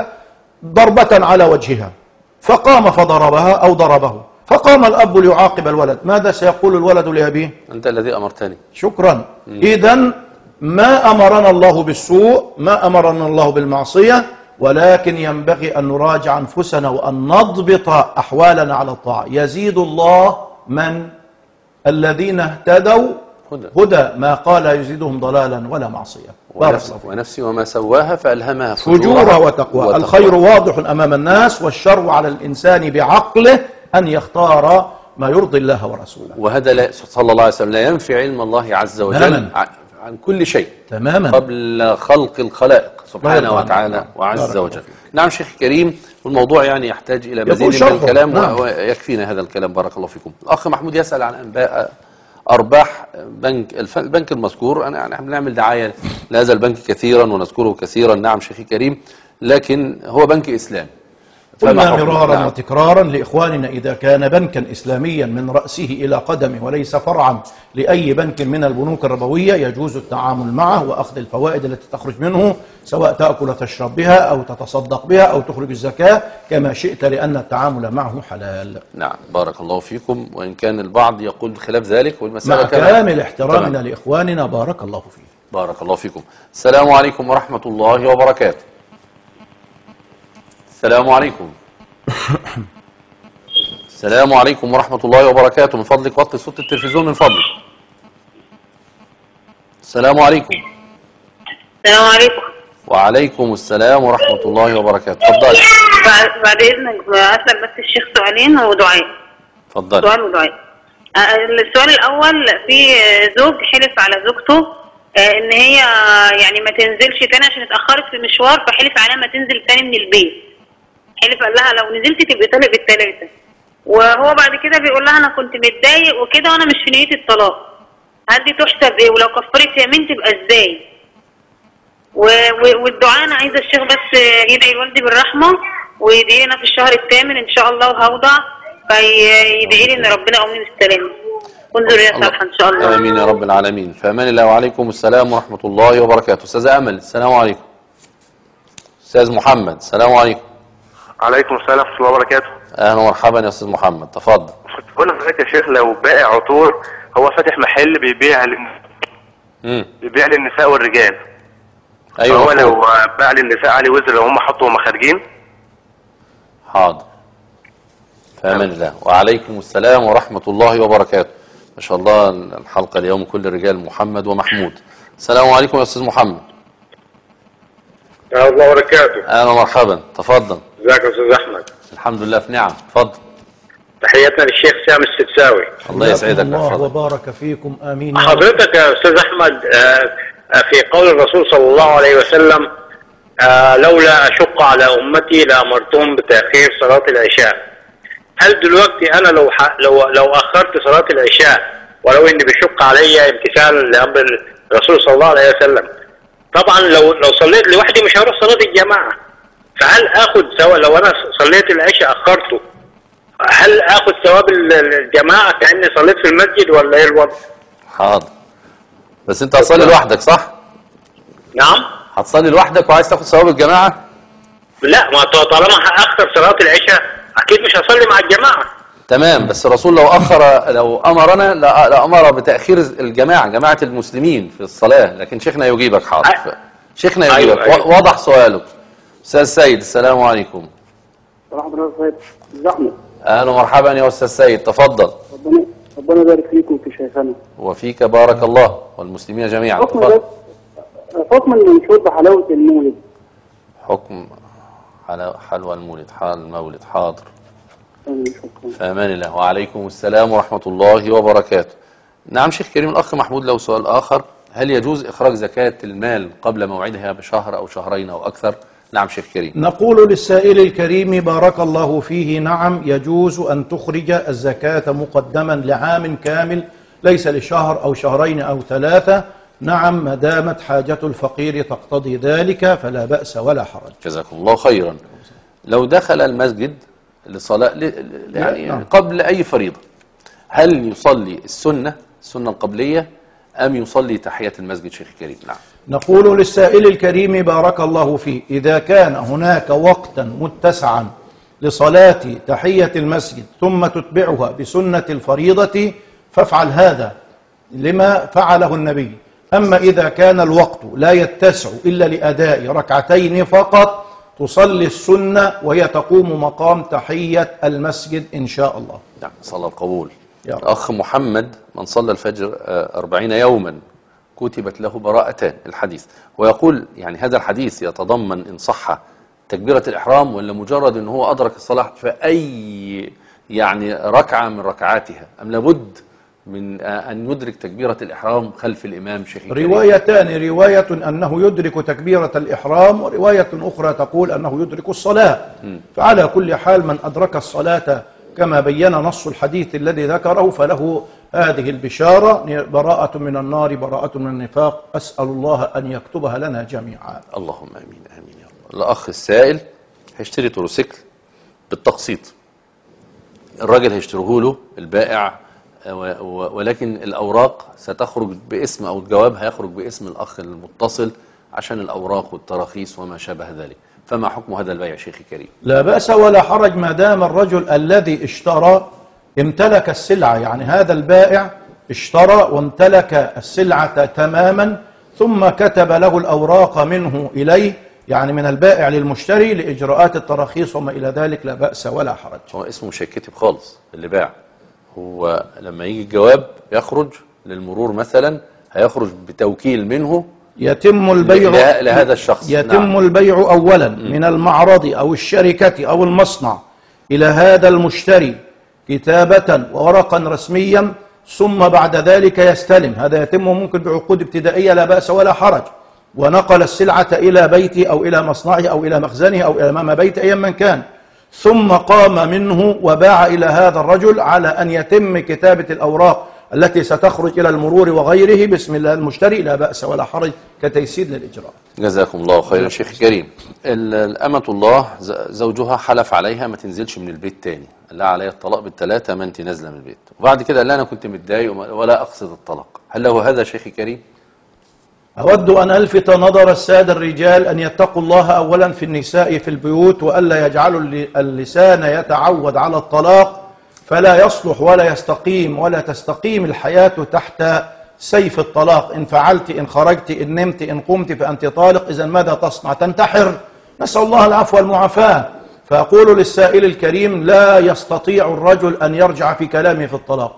ضربة على وجهها، فقام فضربها أو ضربه، فقام الأب ليعاقب الولد، ماذا سيقول الولد لأبيه؟ أنت الذي أمرتني. شكرا. إذن ما أمرنا الله بالسوء، ما أمرنا الله بالمعصية، ولكن ينبغي أن نراجع أنفسنا وأن نضبط أحوالنا على الطاعة. يزيد الله من الذين اهتدوا هدى, هدى ما قال يزيدهم ضلالا ولا معصية. ونفسي, ونفسي وما سواها فألهمها فجورها وتقوى. الخير واضح أمام الناس، والشر على الإنسان بعقله أن يختار ما يرضي الله ورسوله. وهذا لا صلى الله عليه وسلم لا ينفي علم الله عز وجل عن كل شيء تماما قبل خلق الخلائق سبحانه وتعالى وعز وجل. نعم شيخ كريم، والموضوع يعني يحتاج إلى مزيد من الكلام نعم. ويكفينا هذا الكلام بارك الله فيكم. الأخ محمود يسأل عن أنباء أرباح بنك البنك المذكور. أنا يعني بنعمل دعاية لهذا البنك كثيرا ونذكره كثيرا. نعم شيخ كريم، لكن هو بنك إسلامي. قلنا مرارا نعم. وتكرارا لإخواننا إذا كان بنكا إسلاميا من رأسه إلى قدمه وليس فرعا لأي بنك من البنوك الربوية يجوز التعامل معه وأخذ الفوائد التي تخرج منه، سواء تأكل وتشرب بها أو تتصدق بها أو تخرج الزكاة كما شئت، لأن التعامل معه حلال. نعم بارك الله فيكم، وإن كان البعض يقول بخلاف ذلك والمسألة مع كامل احترامنا لإخواننا بارك الله فيكم. بارك الله فيكم. السلام عليكم ورحمة الله وبركاته. السلام عليكم. السلام عليكم ورحمة الله وبركاته. من فضلك وطي صوت التلفزيون من فضلك. السلام عليكم. السلام عليكم. وعليكم السلام ورحمة الله وبركاته. اتفضلي. بعد إذنك أسأل بس الشيخ سؤالين ودعاء. اتفضلي. سؤال ودعاء. السؤال الأول، في زوج حلف على زوجته إن هي يعني ما تنزلش تاني عشان اتأخرت في مشوار، فحلف عليها ما تنزل تاني من البيت. حلف قال لها لو نزلت تبقى طالق بالثلاثة، وهو بعد كده بيقول لها أنا كنت متضايق وكده وأنا مش في نية الطلاق. هل دي تحسب إيه؟ ولو كفرت يمين تبقى إزاي؟ والدعاء أنا عايزة الشيخ بس يدعي لوالدي بالرحمة ويدعي لنا في الشهر الثامن إن شاء الله وهوضع، فيدعي لي إن ربنا يقومني بالسلامة وانظر يا صالحة إن شاء الله. آمين يا رب العالمين. فأمان الله. وعليكم السلام ورحمة الله وبركاته. أستاذ أمل السلام عليكم. أستاذ محمد السلام عليكم. عليكم السلام ورحمة الله وبركاته. أهلا ومرحبا يا أستاذ محمد، تفضل. بقول لحضرتك يا شيخ، لو بائع عطور هو فاتح محل بيبيع لل... بيبيع للنساء والرجال. أيوه. هو لو باع للنساء عليه وزر لو هم حطوا وهم خارجين. حاضر. فأمان الله. وعليكم السلام ورحمة الله وبركاته. ما شاء الله الحلقة اليوم كل الرجال محمد ومحمود. السلام عليكم يا أستاذ محمد. ورحمة الله وبركاته. أهلا ومرحبا، تفضل. ازيك يا أستاذ أحمد؟ الحمد لله في نعم، تفضل. تحياتنا للشيخ سامي السدساوي. الله يسعدك. الله وبارك فيكم. آمين. حضرتك يا أستاذ أحمد، في قول الرسول صلى الله عليه وسلم لولا أشق على أمتي لأمرتهم بتأخير صلاة العشاء. هل دلوقتي أنا لو لو لو أخرت صلاة العشاء ولو إن بيشق علي امتثال لأمر الرسول صلى الله عليه وسلم، طبعا لو لو صليت لوحدي مش هروح صلاة الجماعة، فهل آخد سواء لو أنا صليت العشاء أخرته هل آخد ثواب الجماعة كأني صليت في المسجد ولا إيه الوضع؟ حاضر. بس أنت هتصلي لوحدك صح؟ نعم. هتصلي لوحدك وعايز تاخد ثواب الجماعة؟ لا، ما طالما هأخر صلاة العشاء أكيد مش هصلي مع الجماعة. تمام، بس الرسول لو أخر لو أمرنا لأمر بتأخير الجماعة جماعة المسلمين في الصلاة، لكن شيخنا يجيبك. حاضر. أي... شيخنا يجيبك. أيوة. أيوة. وضح سؤالك. أستاذ سيد السلام عليكم. ورحمة الله وبركاته. زحمة. أهلا ومرحبا يا أستاذ سيد، تفضل. ربنا ربنا يبارك فيكم في شيخنا. وفيك بارك الله والمسلمين جميعا. حكم حكم المنشود بحلاوة المولد. حكم حلوى المولد. حال المولد. حاضر. فأمان الله. وعليكم السلام ورحمة الله وبركاته. نعم شيخ كريم. الأخ محمود له سؤال آخر، هل يجوز إخراج زكاة المال قبل موعدها بشهر أو شهرين أو أكثر؟ نعم شيخ كريم. نقول للسائل الكريم بارك الله فيه، نعم يجوز أن تخرج الزكاة مقدما لعام كامل ليس لشهر أو شهرين أو ثلاثة. نعم ما دامت حاجة الفقير تقتضي ذلك فلا بأس ولا حرج. جزاكم الله خيرا. لو دخل المسجد لصلاة يعني قبل أي فريضة، هل يصلي السنة السنة القبلية أم يصلي تحية المسجد شيخ كريم؟ نعم. نقول للسائل الكريم بارك الله فيه، إذا كان هناك وقتا متسعا لصلاة تحية المسجد ثم تتبعها بسنة الفريضة فافعل هذا لما فعله النبي. أما إذا كان الوقت لا يتسع إلا لأداء ركعتين فقط تصلي السنة وهي تقوم مقام تحية المسجد إن شاء الله. نعم. صلى القبول. أخ محمد، من صلى الفجر أربعين يوما كتبت له براءتان، الحديث. ويقول يعني هذا الحديث يتضمن إن صح تكبيرة الإحرام ولا مجرد أنه هو أدرك الصلاة في أي يعني ركعة من ركعاتها، أم لابد من أن يدرك تكبيرة الإحرام خلف الإمام شيخ الكريم؟ روايتان، رواية أنه يدرك تكبيرة الإحرام، ورواية أخرى تقول أنه يدرك الصلاة. م. فعلى كل حال من أدرك الصلاة كما بين نص الحديث الذي ذكره فله هذه البشارة، براءة من النار براءة من النفاق. أسأل الله أن يكتبها لنا جميعا. اللهم أمين آمين يا رب. الأخ السائل هيشتري تروسيكل بالتقسيط، الراجل هيشتريه له البائع، ولكن الأوراق ستخرج باسم أو الجواب هيخرج باسم الأخ المتصل عشان الأوراق والتراخيص وما شابه ذلك، فما حكم هذا البيع شيخي الكريم؟ لا بأس ولا حرج ما دام الرجل الذي اشترى امتلك السلعة، يعني هذا البائع اشترى وامتلك السلعة تماما ثم كتب له الأوراق منه إليه، يعني من البائع للمشتري لإجراءات التراخيص وما إلى ذلك، لا بأس ولا حرج. هو اسمه مش هيتكتب خالص اللي باع، هو لما يجي الجواب يخرج للمرور مثلا هيخرج بتوكيل منه يتم البيع لهذا الشخص. يتم نعم. البيع أولا م. من المعرض أو الشركة أو المصنع إلى هذا المشتري كتابة وورقا رسميا، ثم بعد ذلك يستلم. هذا يتم ممكن بعقود ابتدائية لا بأس ولا حرج، ونقل السلعة إلى بيته أو إلى مصنعه أو إلى مخزنه أو إلى أمام بيته أيا من كان، ثم قام منه وباع إلى هذا الرجل على أن يتم كتابة الأوراق التي ستخرج إلى المرور وغيره باسم الله المشتري، لا بأس ولا حرج كتيسير للإجراء. جزاكم الله خيرا شيخ كريم. الأمة الله زوجها حلف عليها ما تنزلش من البيت تاني، قال لها عليها الطلاق بالثلاثة ما أنت نازلة من البيت، وبعد كده قال لها أنا كنت متضايق ولا أقصد الطلاق، هل له هذا شيخ كريم؟ أود أن ألفت نظر السادة الرجال أن يتقوا الله أولا في النساء في البيوت، وألا يجعلوا اللسان يتعود على الطلاق، فلا يصلح ولا يستقيم ولا تستقيم الحياة تحت سيف الطلاق. إن فعلت، إن خرجت، إن نمت، إن قمت فأنت طالق، إذا ماذا تصنع؟ تنتحر. نسأل الله العفو والمعافاة. فأقول للسائل الكريم لا يستطيع الرجل أن يرجع في كلامه في الطلاق،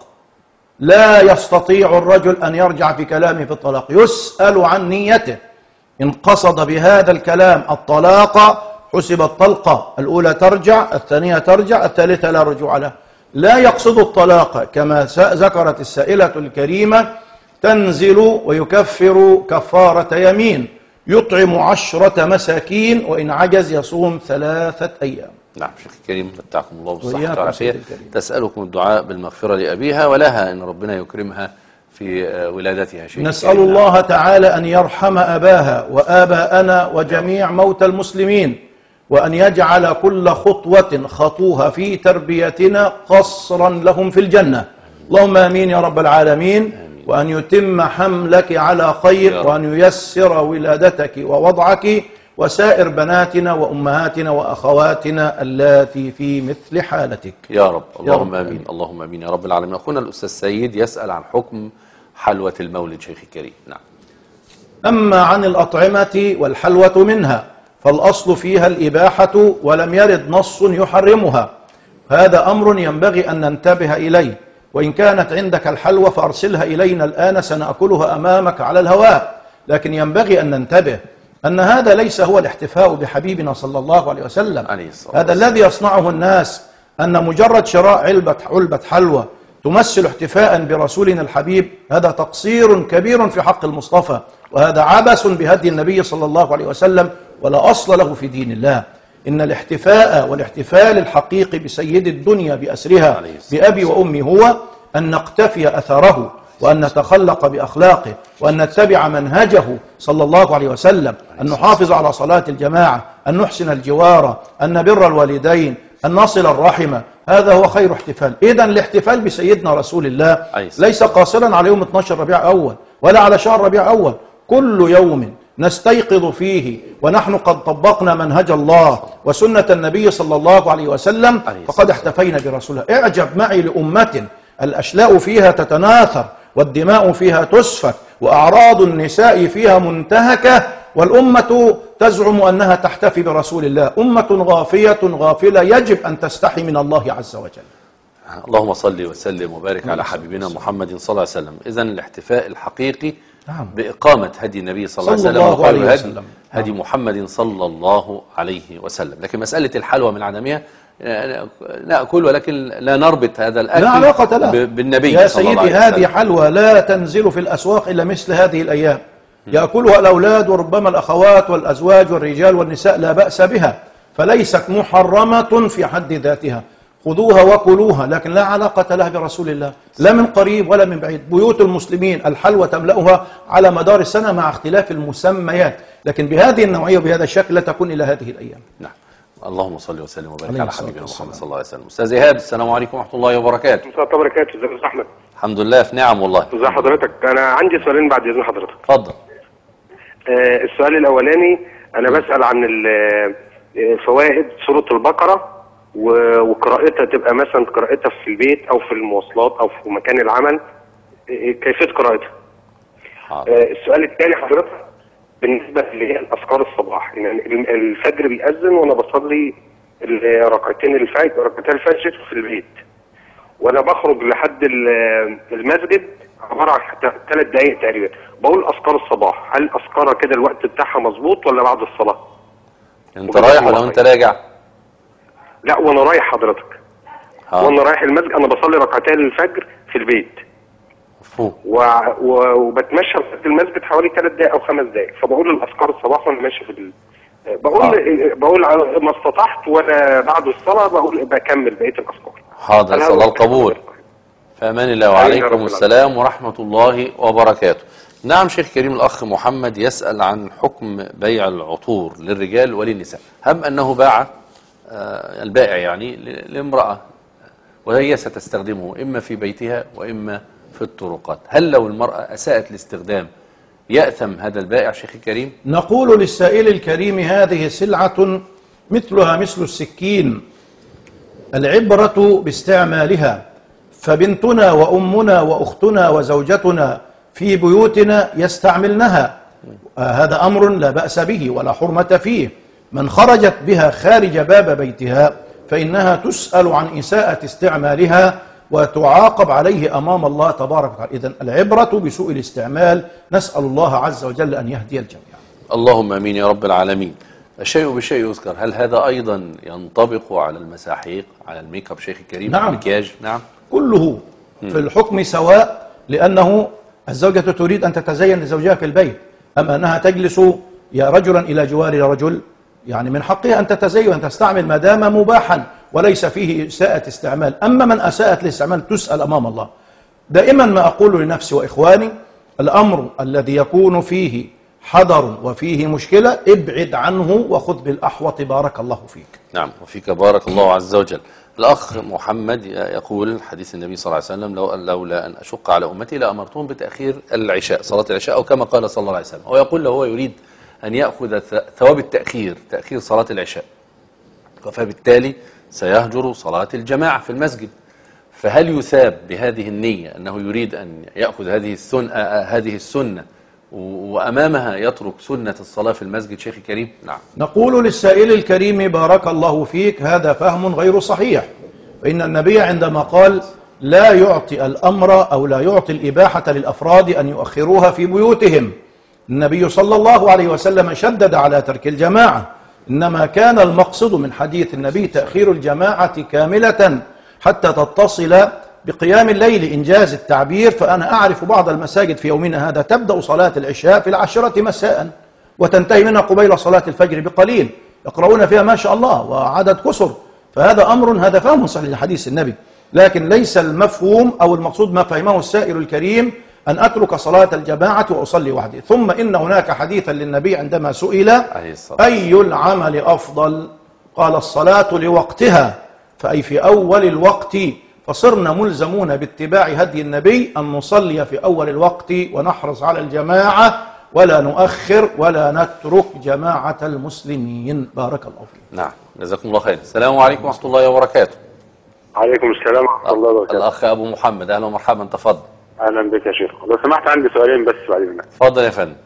لا يستطيع الرجل أن يرجع في كلامه في الطلاق، يسأل عن نيته. إن قصد بهذا الكلام الطلاق حسب الطلقة الأولى ترجع، الثانية ترجع، الثالثة لا رجوع لها. لا يقصد الطلاق كما ذكرت السائلة الكريمة تنزل ويكفر كفارة يمين، يطعم عشرة مساكين، وإن عجز يصوم ثلاثة أيام. نعم شيخ الكريم، متعكم الله بالصحة والعافية. تسألكم الدعاء بالمغفرة لأبيها ولها أن ربنا يكرمها في ولادتها شيخ. نسأل الله تعالى أن يرحم أباها وآباءنا وجميع موتى المسلمين، وأن يجعل كل خطوة خطوها في تربيتنا قصرا لهم في الجنة. اللهم آمين يا رب العالمين. وأن يتم حملك على خير، وأن ييسر ولادتك ووضعك وسائر بناتنا وأمهاتنا وأخواتنا اللاتي في مثل حالتك يا رب. اللهم آمين. آمين اللهم آمين يا رب العالمين. أخونا الأستاذ سيد يسأل عن حكم حلوة المولد شيخ الكريم. نعم. أما عن الأطعمة والحلوة منها فالأصل فيها الإباحة، ولم يرد نص يحرمها. هذا أمر ينبغي أن ننتبه إليه. وإن كانت عندك الحلوى فأرسلها إلينا الآن سنأكلها أمامك على الهواء، لكن ينبغي أن ننتبه أن هذا ليس هو الاحتفاء بحبيبنا صلى الله عليه وسلم. هذا الذي يصنعه الناس، أن مجرد شراء علبة علبة حلوى تمثل احتفاء برسولنا الحبيب، هذا تقصير كبير في حق المصطفى، وهذا عبث بهدي النبي صلى الله عليه وسلم، ولا أصل له في دين الله. إن الاحتفاء والاحتفال الحقيقي بسيد الدنيا بأسرها بأبي وأمي هو أن نقتفي أثره، وأن نتخلق بأخلاقه، وأن نتبع منهجه صلى الله عليه وسلم، أن نحافظ على صلاة الجماعة، أن نحسن الجوار، أن نبر الوالدين، أن نصل الرحمة. هذا هو خير احتفال. إذن الاحتفال بسيدنا رسول الله ليس قاصرا على يوم اثناشر ربيع أول ولا على شهر ربيع أول. كل يوم نستيقظ فيه ونحن قد طبقنا منهج الله وسنة النبي صلى الله عليه وسلم فقد احتفينا برسوله. اعجب معي لأمة الأشلاء فيها تتناثر، والدماء فيها تسفك، وأعراض النساء فيها منتهكة، والأمة تزعم أنها تحتفي برسول الله. أمة غافية غافلة يجب أن تستحي من الله عز وجل. اللهم صل وسلم وبارك على حبيبنا محمد صلى الله عليه وسلم. إذن الاحتفاء الحقيقي بإقامة هدي النبي صلى الله عليه وسلم، وقالوا هدي, هدي محمد صلى الله عليه وسلم. لكن مسألة الحلوى من عدمها نأكل ولكن لا نربط هذا الأكل لا علاقة له بالنبي يا صلى الله سيدي. عليه هذه وسلم. حلوى لا تنزل في الأسواق إلا مثل هذه الأيام، يأكلها الأولاد وربما الأخوات والأزواج والرجال والنساء، لا بأس بها، فليست محرمة في حد ذاتها. خذوها وكلوها، لكن لا علاقة لها برسول الله، لا من قريب ولا من بعيد. بيوت المسلمين الحلوى تملأها على مدار السنة مع اختلاف المسميات، لكن بهذه النوعية وبهذا الشكل لا تكون إلى هذه الأيام. نعم. اللهم صل وسلم وبارك عليه على الصلاة حبيبنا والسلام. محمد صلى الله عليه وسلم. استاذ ايهاب، السلام عليكم ورحمه الله وبركاته. ورحمة الله وبركاته. ازيك يا استاذ احمد؟ الحمد لله في نعم والله. ازي حضرتك؟ انا عندي سؤالين بعد اذن حضرتك. اتفضل. آه السؤال الاولاني، انا بسال عن ال- آه، فوائد سوره البقره و- وقراءتها، تبقى مثلا قراءتها في البيت او في المواصلات او في مكان العمل، آه، كيفيه قراءتها. آه السؤال الثاني حضرتك، بالنسبه اللي هي الاذكار الصباح، يعني ال- الفجر بيأذن وانا بصلي ال- ركعتين الفجر ركعتين الفجر في البيت، وانا بخرج لحد ال- المسجد عباره عن ثلاث دقائق تقريبا، بقول اذكار الصباح. هل اذكارها كده الوقت بتاعها مظبوط ولا بعد الصلاه؟ انت رايح ولا وانت راجع؟ لا، وانا رايح حضرتك. ها. وانا رايح المسجد انا بصلي ركعتين الفجر في البيت. مفهوم. و... و... وبتمشى لحد المسجد حوالي ثلاث دقائق او خمس دقائق، فبقول الاذكار الصباح وانا ماشي في ال... بقول ها. بقول ما استطعت، وانا بعد الصلاه بقول بكمل بقيه الاذكار. حاضر، نسال الله القبول. في امان الله، وعليكم السلام ورحمه الله وبركاته. نعم شيخ كريم، الاخ محمد يسال عن حكم بيع العطور للرجال وللنساء. هم انه باع آه البائع يعني ل- لامراه وهي ستستخدمه اما في بيتها واما في الطرقات، هل لو المراه اساءت الاستخدام يأثم هذا البائع شيخ الكريم؟ نقول للسائل الكريم: هذه سلعة مثلها مثل السكين، العبرة باستعمالها، فبنتنا وأمنا وأختنا وزوجتنا في بيوتنا يستعملنها، آه هذا أمر لا بأس به ولا حرمة فيه. من خرجت بها خارج باب بيتها فإنها تسأل عن إساءة استعمالها وتعاقب عليه أمام الله تبارك وتعالى. إذن العبرة بسوء الاستعمال، نسأل الله عز وجل أن يهدي الجميع. اللهم امين يا رب العالمين. الشيء بشيء يذكر، هل هذا ايضا ينطبق على المساحيق، على الميك اب شيخ الكريم؟ نعم. المكياج. نعم، كله مم. في الحكم سواء، لأنه الزوجة تريد أن تتزين لزوجها في البيت، أما أنها تجلس يا رجلا إلى جوار رجل، يعني من حقها أن تتزين وأن تستعمل ما دام مباحا وليس فيه إساءة استعمال. أما من أساءت الاستعمال تسأل أمام الله. دائما ما أقول لنفسي وإخواني: الأمر الذي يكون فيه حذر وفيه مشكلة ابعد عنه وخذ بالأحوط، بارك الله فيك. نعم، وفيك بارك الله عز وجل. الأخ محمد يقول حديث النبي صلى الله عليه وسلم: لو لولا أن أشق على أمتي لأمرتهم بتأخير العشاء، صلاة العشاء، أو كما قال صلى الله عليه وسلم. ويقول له هو يريد أن يأخذ ثواب التأخير، تأخير صلاة العشاء، فبالتالي سيهجر صلاة الجماعة في المسجد. فهل يثاب بهذه النية أنه يريد أن يأخذ هذه السنة, هذه السنة وأمامها يترك سنة الصلاة في المسجد شيخ الكريم؟ نعم. نقول للسائل الكريم: بارك الله فيك، هذا فهم غير صحيح. فإن النبي عندما قال: لا يعطي الأمر أو لا يعطي الإباحة للأفراد أن يؤخروها في بيوتهم، النبي صلى الله عليه وسلم شدد على ترك الجماعة. إنما كان المقصد من حديث النبي تأخير الجماعة كاملة حتى تتصل بقيام الليل، إنجاز التعبير. فأنا أعرف بعض المساجد في يومنا هذا تبدأ صلاة العشاء في العاشرة مساء وتنتهي منها قبيل صلاة الفجر بقليل، يقرؤون فيها ما شاء الله وعدد كسر. فهذا أمر، هذا فهم صحيح لحديث النبي، لكن ليس المفهوم أو المقصود ما فهمه السائل الكريم أن أترك صلاة الجماعة وأصلي وحدي. ثم إن هناك حديثا للنبي عندما سئل: أي العمل أفضل؟ قال: الصلاة لوقتها، فأي في أول الوقت. فصرنا ملزمون باتباع هدي النبي أن نصلي في أول الوقت ونحرص على الجماعة ولا نؤخر ولا نترك جماعة المسلمين. بارك الله فيك. نعم، جزاكم الله خير. السلام عليكم ورحمة الله وبركاته. عليكم السلام ورحمة الله وبركاته. الأخ أبو محمد، أهلا ومرحبا، تفضل. أهلا بك يا شيخ. لو سمحت عندي سؤالين بس بعد إذنك. تفضل يا فندم.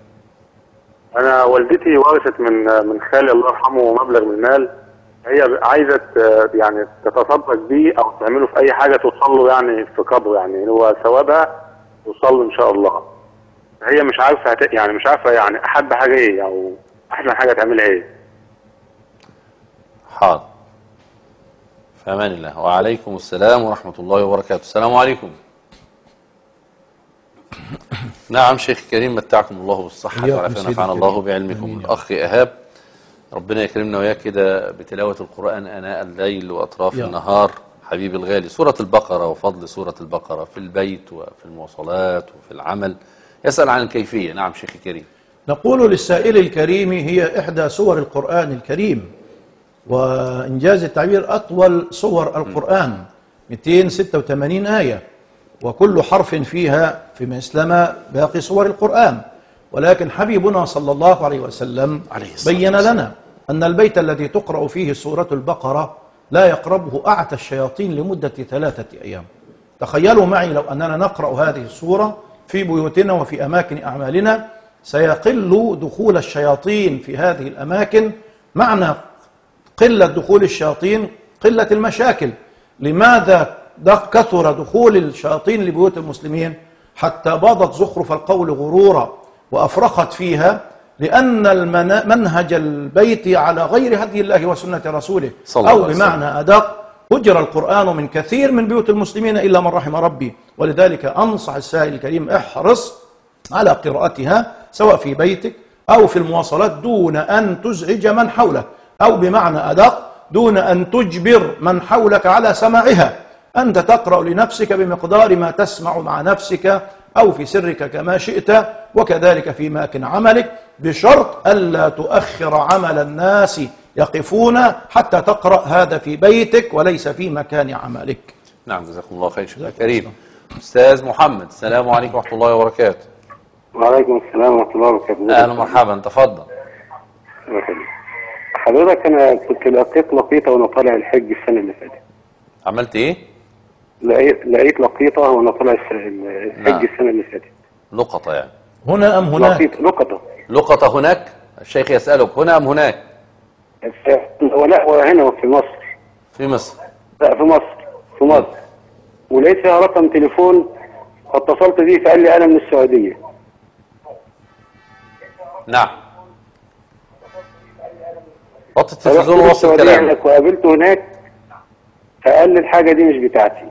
أنا والدتي ورثت من من خالي الله يرحمه مبلغ من المال، هي عايزة يعني تتصدق بيه أو تعمله في أي حاجة توصل له يعني في قدره، يعني هو ثوابها توصل له إن شاء الله. هي مش عارفة هت... يعني مش عارفة يعني أحب حاجة إيه أو أحسن حاجة تعملها إيه. حاضر. في أمان الله. وعليكم السلام ورحمة الله وبركاته. السلام عليكم. نعم شيخ كريم، متعكم الله بالصحة والعافية ونفعنا الله بعلمكم. الأخ إيهاب، ربنا يكرمنا وياك كده بتلاوة القرآن آناء الليل وأطراف النهار. حبيبي الغالي، سورة البقرة وفضل سورة البقرة في البيت وفي المواصلات وفي العمل، يسأل عن الكيفية. نعم شيخ كريم. نقول للسائل الكريم هي إحدى سور القرآن الكريم، وإنجاز التعبير أطول سور القرآن مئتين وستة وثمانين آية، وكل حرف فيها في مثلما باقي سور القرآن. ولكن حبيبنا صلى الله عليه وسلم بين لنا أن البيت الذي تقرأ فيه سورة البقرة لا يقربه أعتى الشياطين لمدة ثلاثة أيام. تخيلوا معي لو أننا نقرأ هذه السورة في بيوتنا وفي أماكن أعمالنا، سيقل دخول الشياطين في هذه الأماكن. معنى قلة دخول الشياطين قلة المشاكل. لماذا كثر دخول الشياطين لبيوت المسلمين حتى باضت زخرف القول غرورا وأفرخت فيها؟ لأن المنهج البيتي على غير هدي الله وسنة رسوله، أو بمعنى أدق هجر القرآن من كثير من بيوت المسلمين إلا من رحم ربي. ولذلك أنصح السائل الكريم احرص على قراءتها سواء في بيتك أو في المواصلات دون أن تزعج من حولك، أو بمعنى أدق دون أن تجبر من حولك على سماعها. أنت تقرأ لنفسك بمقدار ما تسمع مع نفسك أو في سرك كما شئت، وكذلك في مكان عملك، بشرط ألا تؤخر عمل الناس يقفون حتى تقرأ هذا في بيتك وليس في مكان عملك. نعم جزاكم الله خير شيخ كريم. أستاذ محمد، السلام عليكم ورحمة الله وبركاته. وعليكم السلام ورحمة الله وبركاته. أهلا ومرحبا، تفضل. حضرتك أنا كنت لقيت لقيطة وأنا طالع الحج السنة اللي فاتت. عملت إيه؟ لقيت لقيت لقيطة وأنا طالع الحج نعم. السنة اللي فاتت. لقطة يعني. هنا أم هناك؟ لقيطة لقطة. لقطة هناك؟ الشيخ يسألك هنا أم هناك؟ لا وهنا في مصر. في مصر؟ لا في مصر في مصر. ولقيت فيها رقم تليفون فاتصلت بيه فقال لي أنا من السعودية. نعم. وطي التلفزيون ووصل كلامك. وقابلته هناك فقال لي الحاجة دي مش بتاعتي.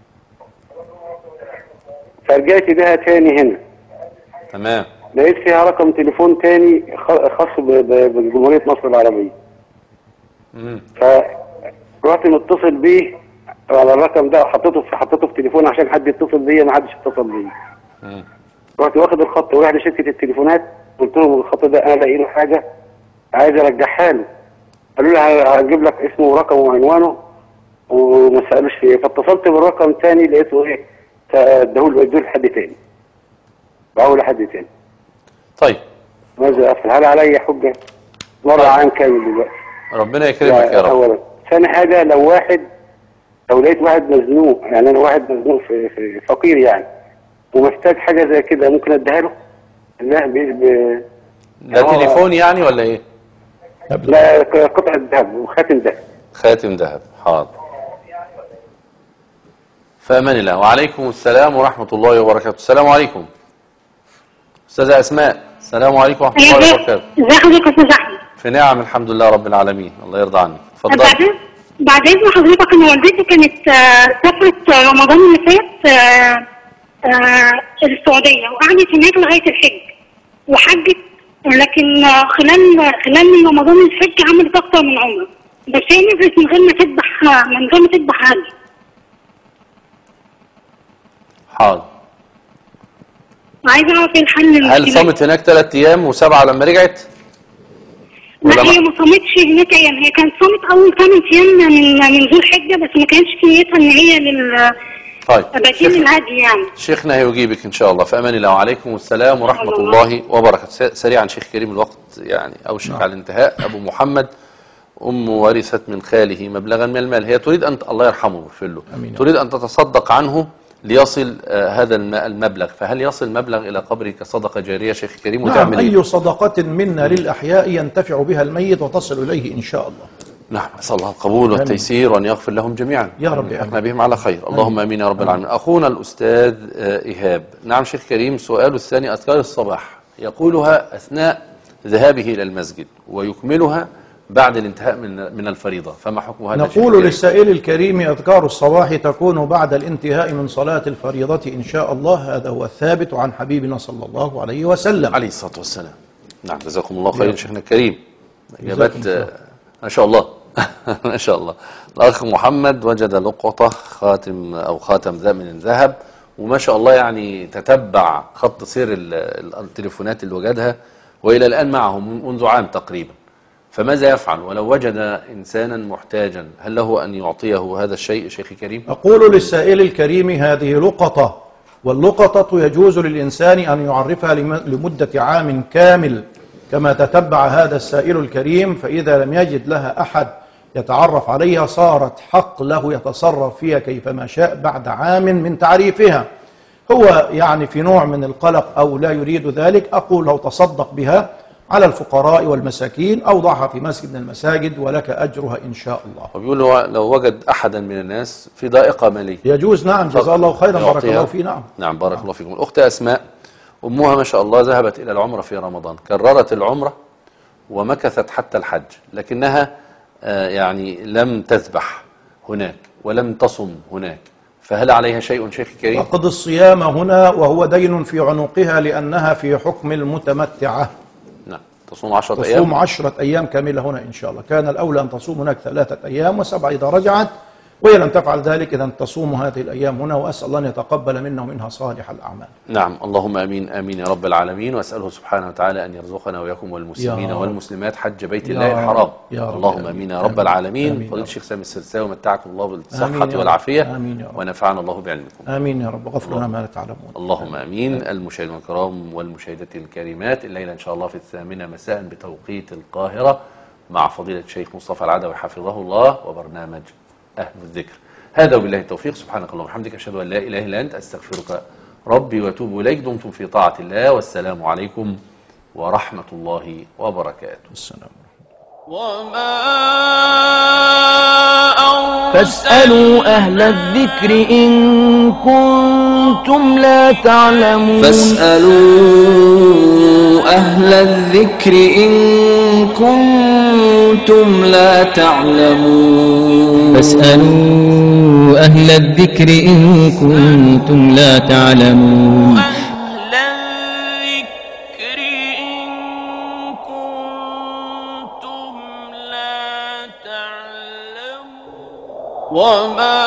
فرجعت بيها تاني هنا. تمام. لقيت فيها رقم تليفون تاني خاص بجمهورية مصر العربية. امم فرحت متصل بيه على الرقم ده وحطيته في حطيته في تليفون عشان حد يتصل بيا، ما حدش اتصل بيا. امم رحت واخد الخط ورايح لشركة التليفونات، قلت لهم الخط ده انا لاقي له حاجة عايز ارجعها له. قالوا لي هجيب لك اسمه ورقمه وعنوانه وما سالوش فيه. فاتصلت بالرقم تاني لقيته ايه ادوه ادوه لحد تاني. باعوه لحد تاني. طيب ماذا افعل؟ هل علي حجة؟ مرة عام كامل دلوقتي. ربنا يكرمك يا رب. اولا. ثاني حاجة لو واحد لو لقيت واحد مزنوق، يعني انا واحد مزنوق في, في فقير يعني ومحتاج حاجة زي كده ممكن اديها له؟ لا ب... ده تليفون يعني ولا ايه؟ لا قطعة ذهب وخاتم ذهب. خاتم ذهب، حاضر. فأمان الله. وعليكم السلام ورحمة الله وبركاته. السلام عليكم. أستاذة أسماء، السلام عليكم ورحمة الله وبركاته. ازي حضرتك يا أستاذ أحمد؟ في نعم الحمد لله رب العالمين، الله يرضى عنك. اتفضل. بعدين بعد إذن حضرتك أنا والدتي كانت سافرت رمضان اللي فات السعودية وقعدت هناك لغاية الحج وحجت، لكن خلال خلال رمضان الحج عملت أكتر من عمرة، بس هي نزلت من غير ما تذبح من غير ما تذبح هدي. حاضر. عايزة أعرف إيه الحل. هل صامت هناك ثلاث أيام وسبعة لما رجعت؟ لا هي ما صامتش هناك أيام، هي كانت صامت أول ثمان أيام من من ذو الحجة، بس ما كانش نيتها إن هي لل طيب بديل الهدي يعني. شيخنا هيجيبك إن شاء الله. في أمان الله. وعليكم السلام ورحمة الله وبركاته. سريعا شيخ كريم الوقت يعني أوشك على الانتهاء. أبو محمد، أم ورثت من خاله مبلغا من المال، هي تريد أن الله يرحمه ويغفر له، تريد أن تتصدق عنه ليصل آه هذا المبلغ، فهل يصل المبلغ إلى قبره كصدقة جارية شيخ كريم؟ نعم. أي صدقة منا للأحياء ينتفع بها الميت وتصل إليه إن شاء الله. نعم. أسأل الله القبول والتيسير وأن يغفر لهم جميعا يا رب، احنا بهم على خير. اللهم امين يا رب العالمين. اخونا الاستاذ ايهاب، نعم شيخ كريم، سؤاله الثاني: اذكار الصباح يقولها اثناء ذهابه الى المسجد ويكملها بعد الانتهاء من من الفريضة، فما حكم هذا؟ نقول للسائل الكريم أذكار الصباح تكون بعد الانتهاء من صلاة الفريضة إن شاء الله، هذا هو الثابت عن حبيبنا صلى الله عليه وسلم عليه الصلاة والسلام. نعم، جزاكم الله خيرا شيخنا الكريم، إجابات ما شاء الله ما شاء الله. الأخ محمد وجد لقطة خاتم أو خاتم ذا من ذهب، وما شاء الله يعني تتبع خط سير التليفونات اللي وجدها وإلى الآن معه منذ عام تقريبا، فماذا يفعل ولو وجد إنسانا محتاجا؟ هل له أن يعطيه هذا الشيء شيخي الكريم؟ أقول للسائل الكريم هذه لقطة، واللقطة يجوز للإنسان أن يعرفها لمدة عام كامل كما تتبع هذا السائل الكريم، فإذا لم يجد لها أحد يتعرف عليها صارت حق له يتصرف فيها كيفما شاء بعد عام من تعريفها. هو يعني في نوع من القلق أو لا يريد ذلك، أقول لو تصدق بها على الفقراء والمساكين أو ضعها في مسجد من المساجد ولك أجرها إن شاء الله. وبيقول لو وجد أحدا من الناس في ضائقة مالية يجوز. نعم، جزاه الله خيرا، بارك الله فيه. نعم نعم بارك الله فيكم. الأخت أسماء أمها ما شاء الله ذهبت إلى العمرة في رمضان، كررت العمرة ومكثت حتى الحج، لكنها يعني لم تذبح هناك ولم تصم هناك، فهل عليها شيء شيخي الكريم؟ تقضي الصيام هنا وهو دين في عنقها لأنها في حكم المتمتعة. نعم، تصوم عشرة أيام، تصوم عشرة أيام كاملة هنا إن شاء الله. كان الأولى أن تصوم هناك ثلاثة أيام وسبعة إذا رجعت، وهي لم تفعل ذلك إذا تصوم هذه الأيام هنا، وأسأل الله أن يتقبل منا ومنها صالح الأعمال. نعم، اللهم آمين آمين يا رب العالمين، وأسأله سبحانه وتعالى أن يرزقنا وإياكم والمسلمين والمسلمات حج بيت الله الحرام. اللهم آمين يا رب العالمين. فضيلة الشيخ سامي السرساوي متعكم الله بالصحة والعافية ونفعنا الله بعلمكم. آمين يا رب، غفر لنا ما لا تعلمون. اللهم آمين. المشاهدين الكرام والمشاهدات الكريمات، الليلة إن شاء الله في الثامنة مساء بتوقيت القاهرة مع فضيلة الشيخ مصطفى العدوي حفظه الله وبرنامج أهل الذكر. هذا وبالله التوفيق، سبحانك اللهم وبحمدك، أشهد أن لا إله إلا أنت، أستغفرك ربي وأتوب إليك. دمتم في طاعة الله، والسلام عليكم ورحمة الله وبركاته. السلام. وما فاسألوا أهل الذكر إن كنتم لا تعلمون. فاسألوا أهل الذكر إن كنتم لا تعلمون. فاسألوا أهل الذكر إن كنتم لا تعلمون. وما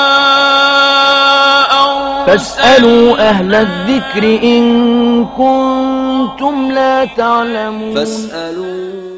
فاسألوا أهل الذكر إن كنتم لا تعلمون. فاسألوا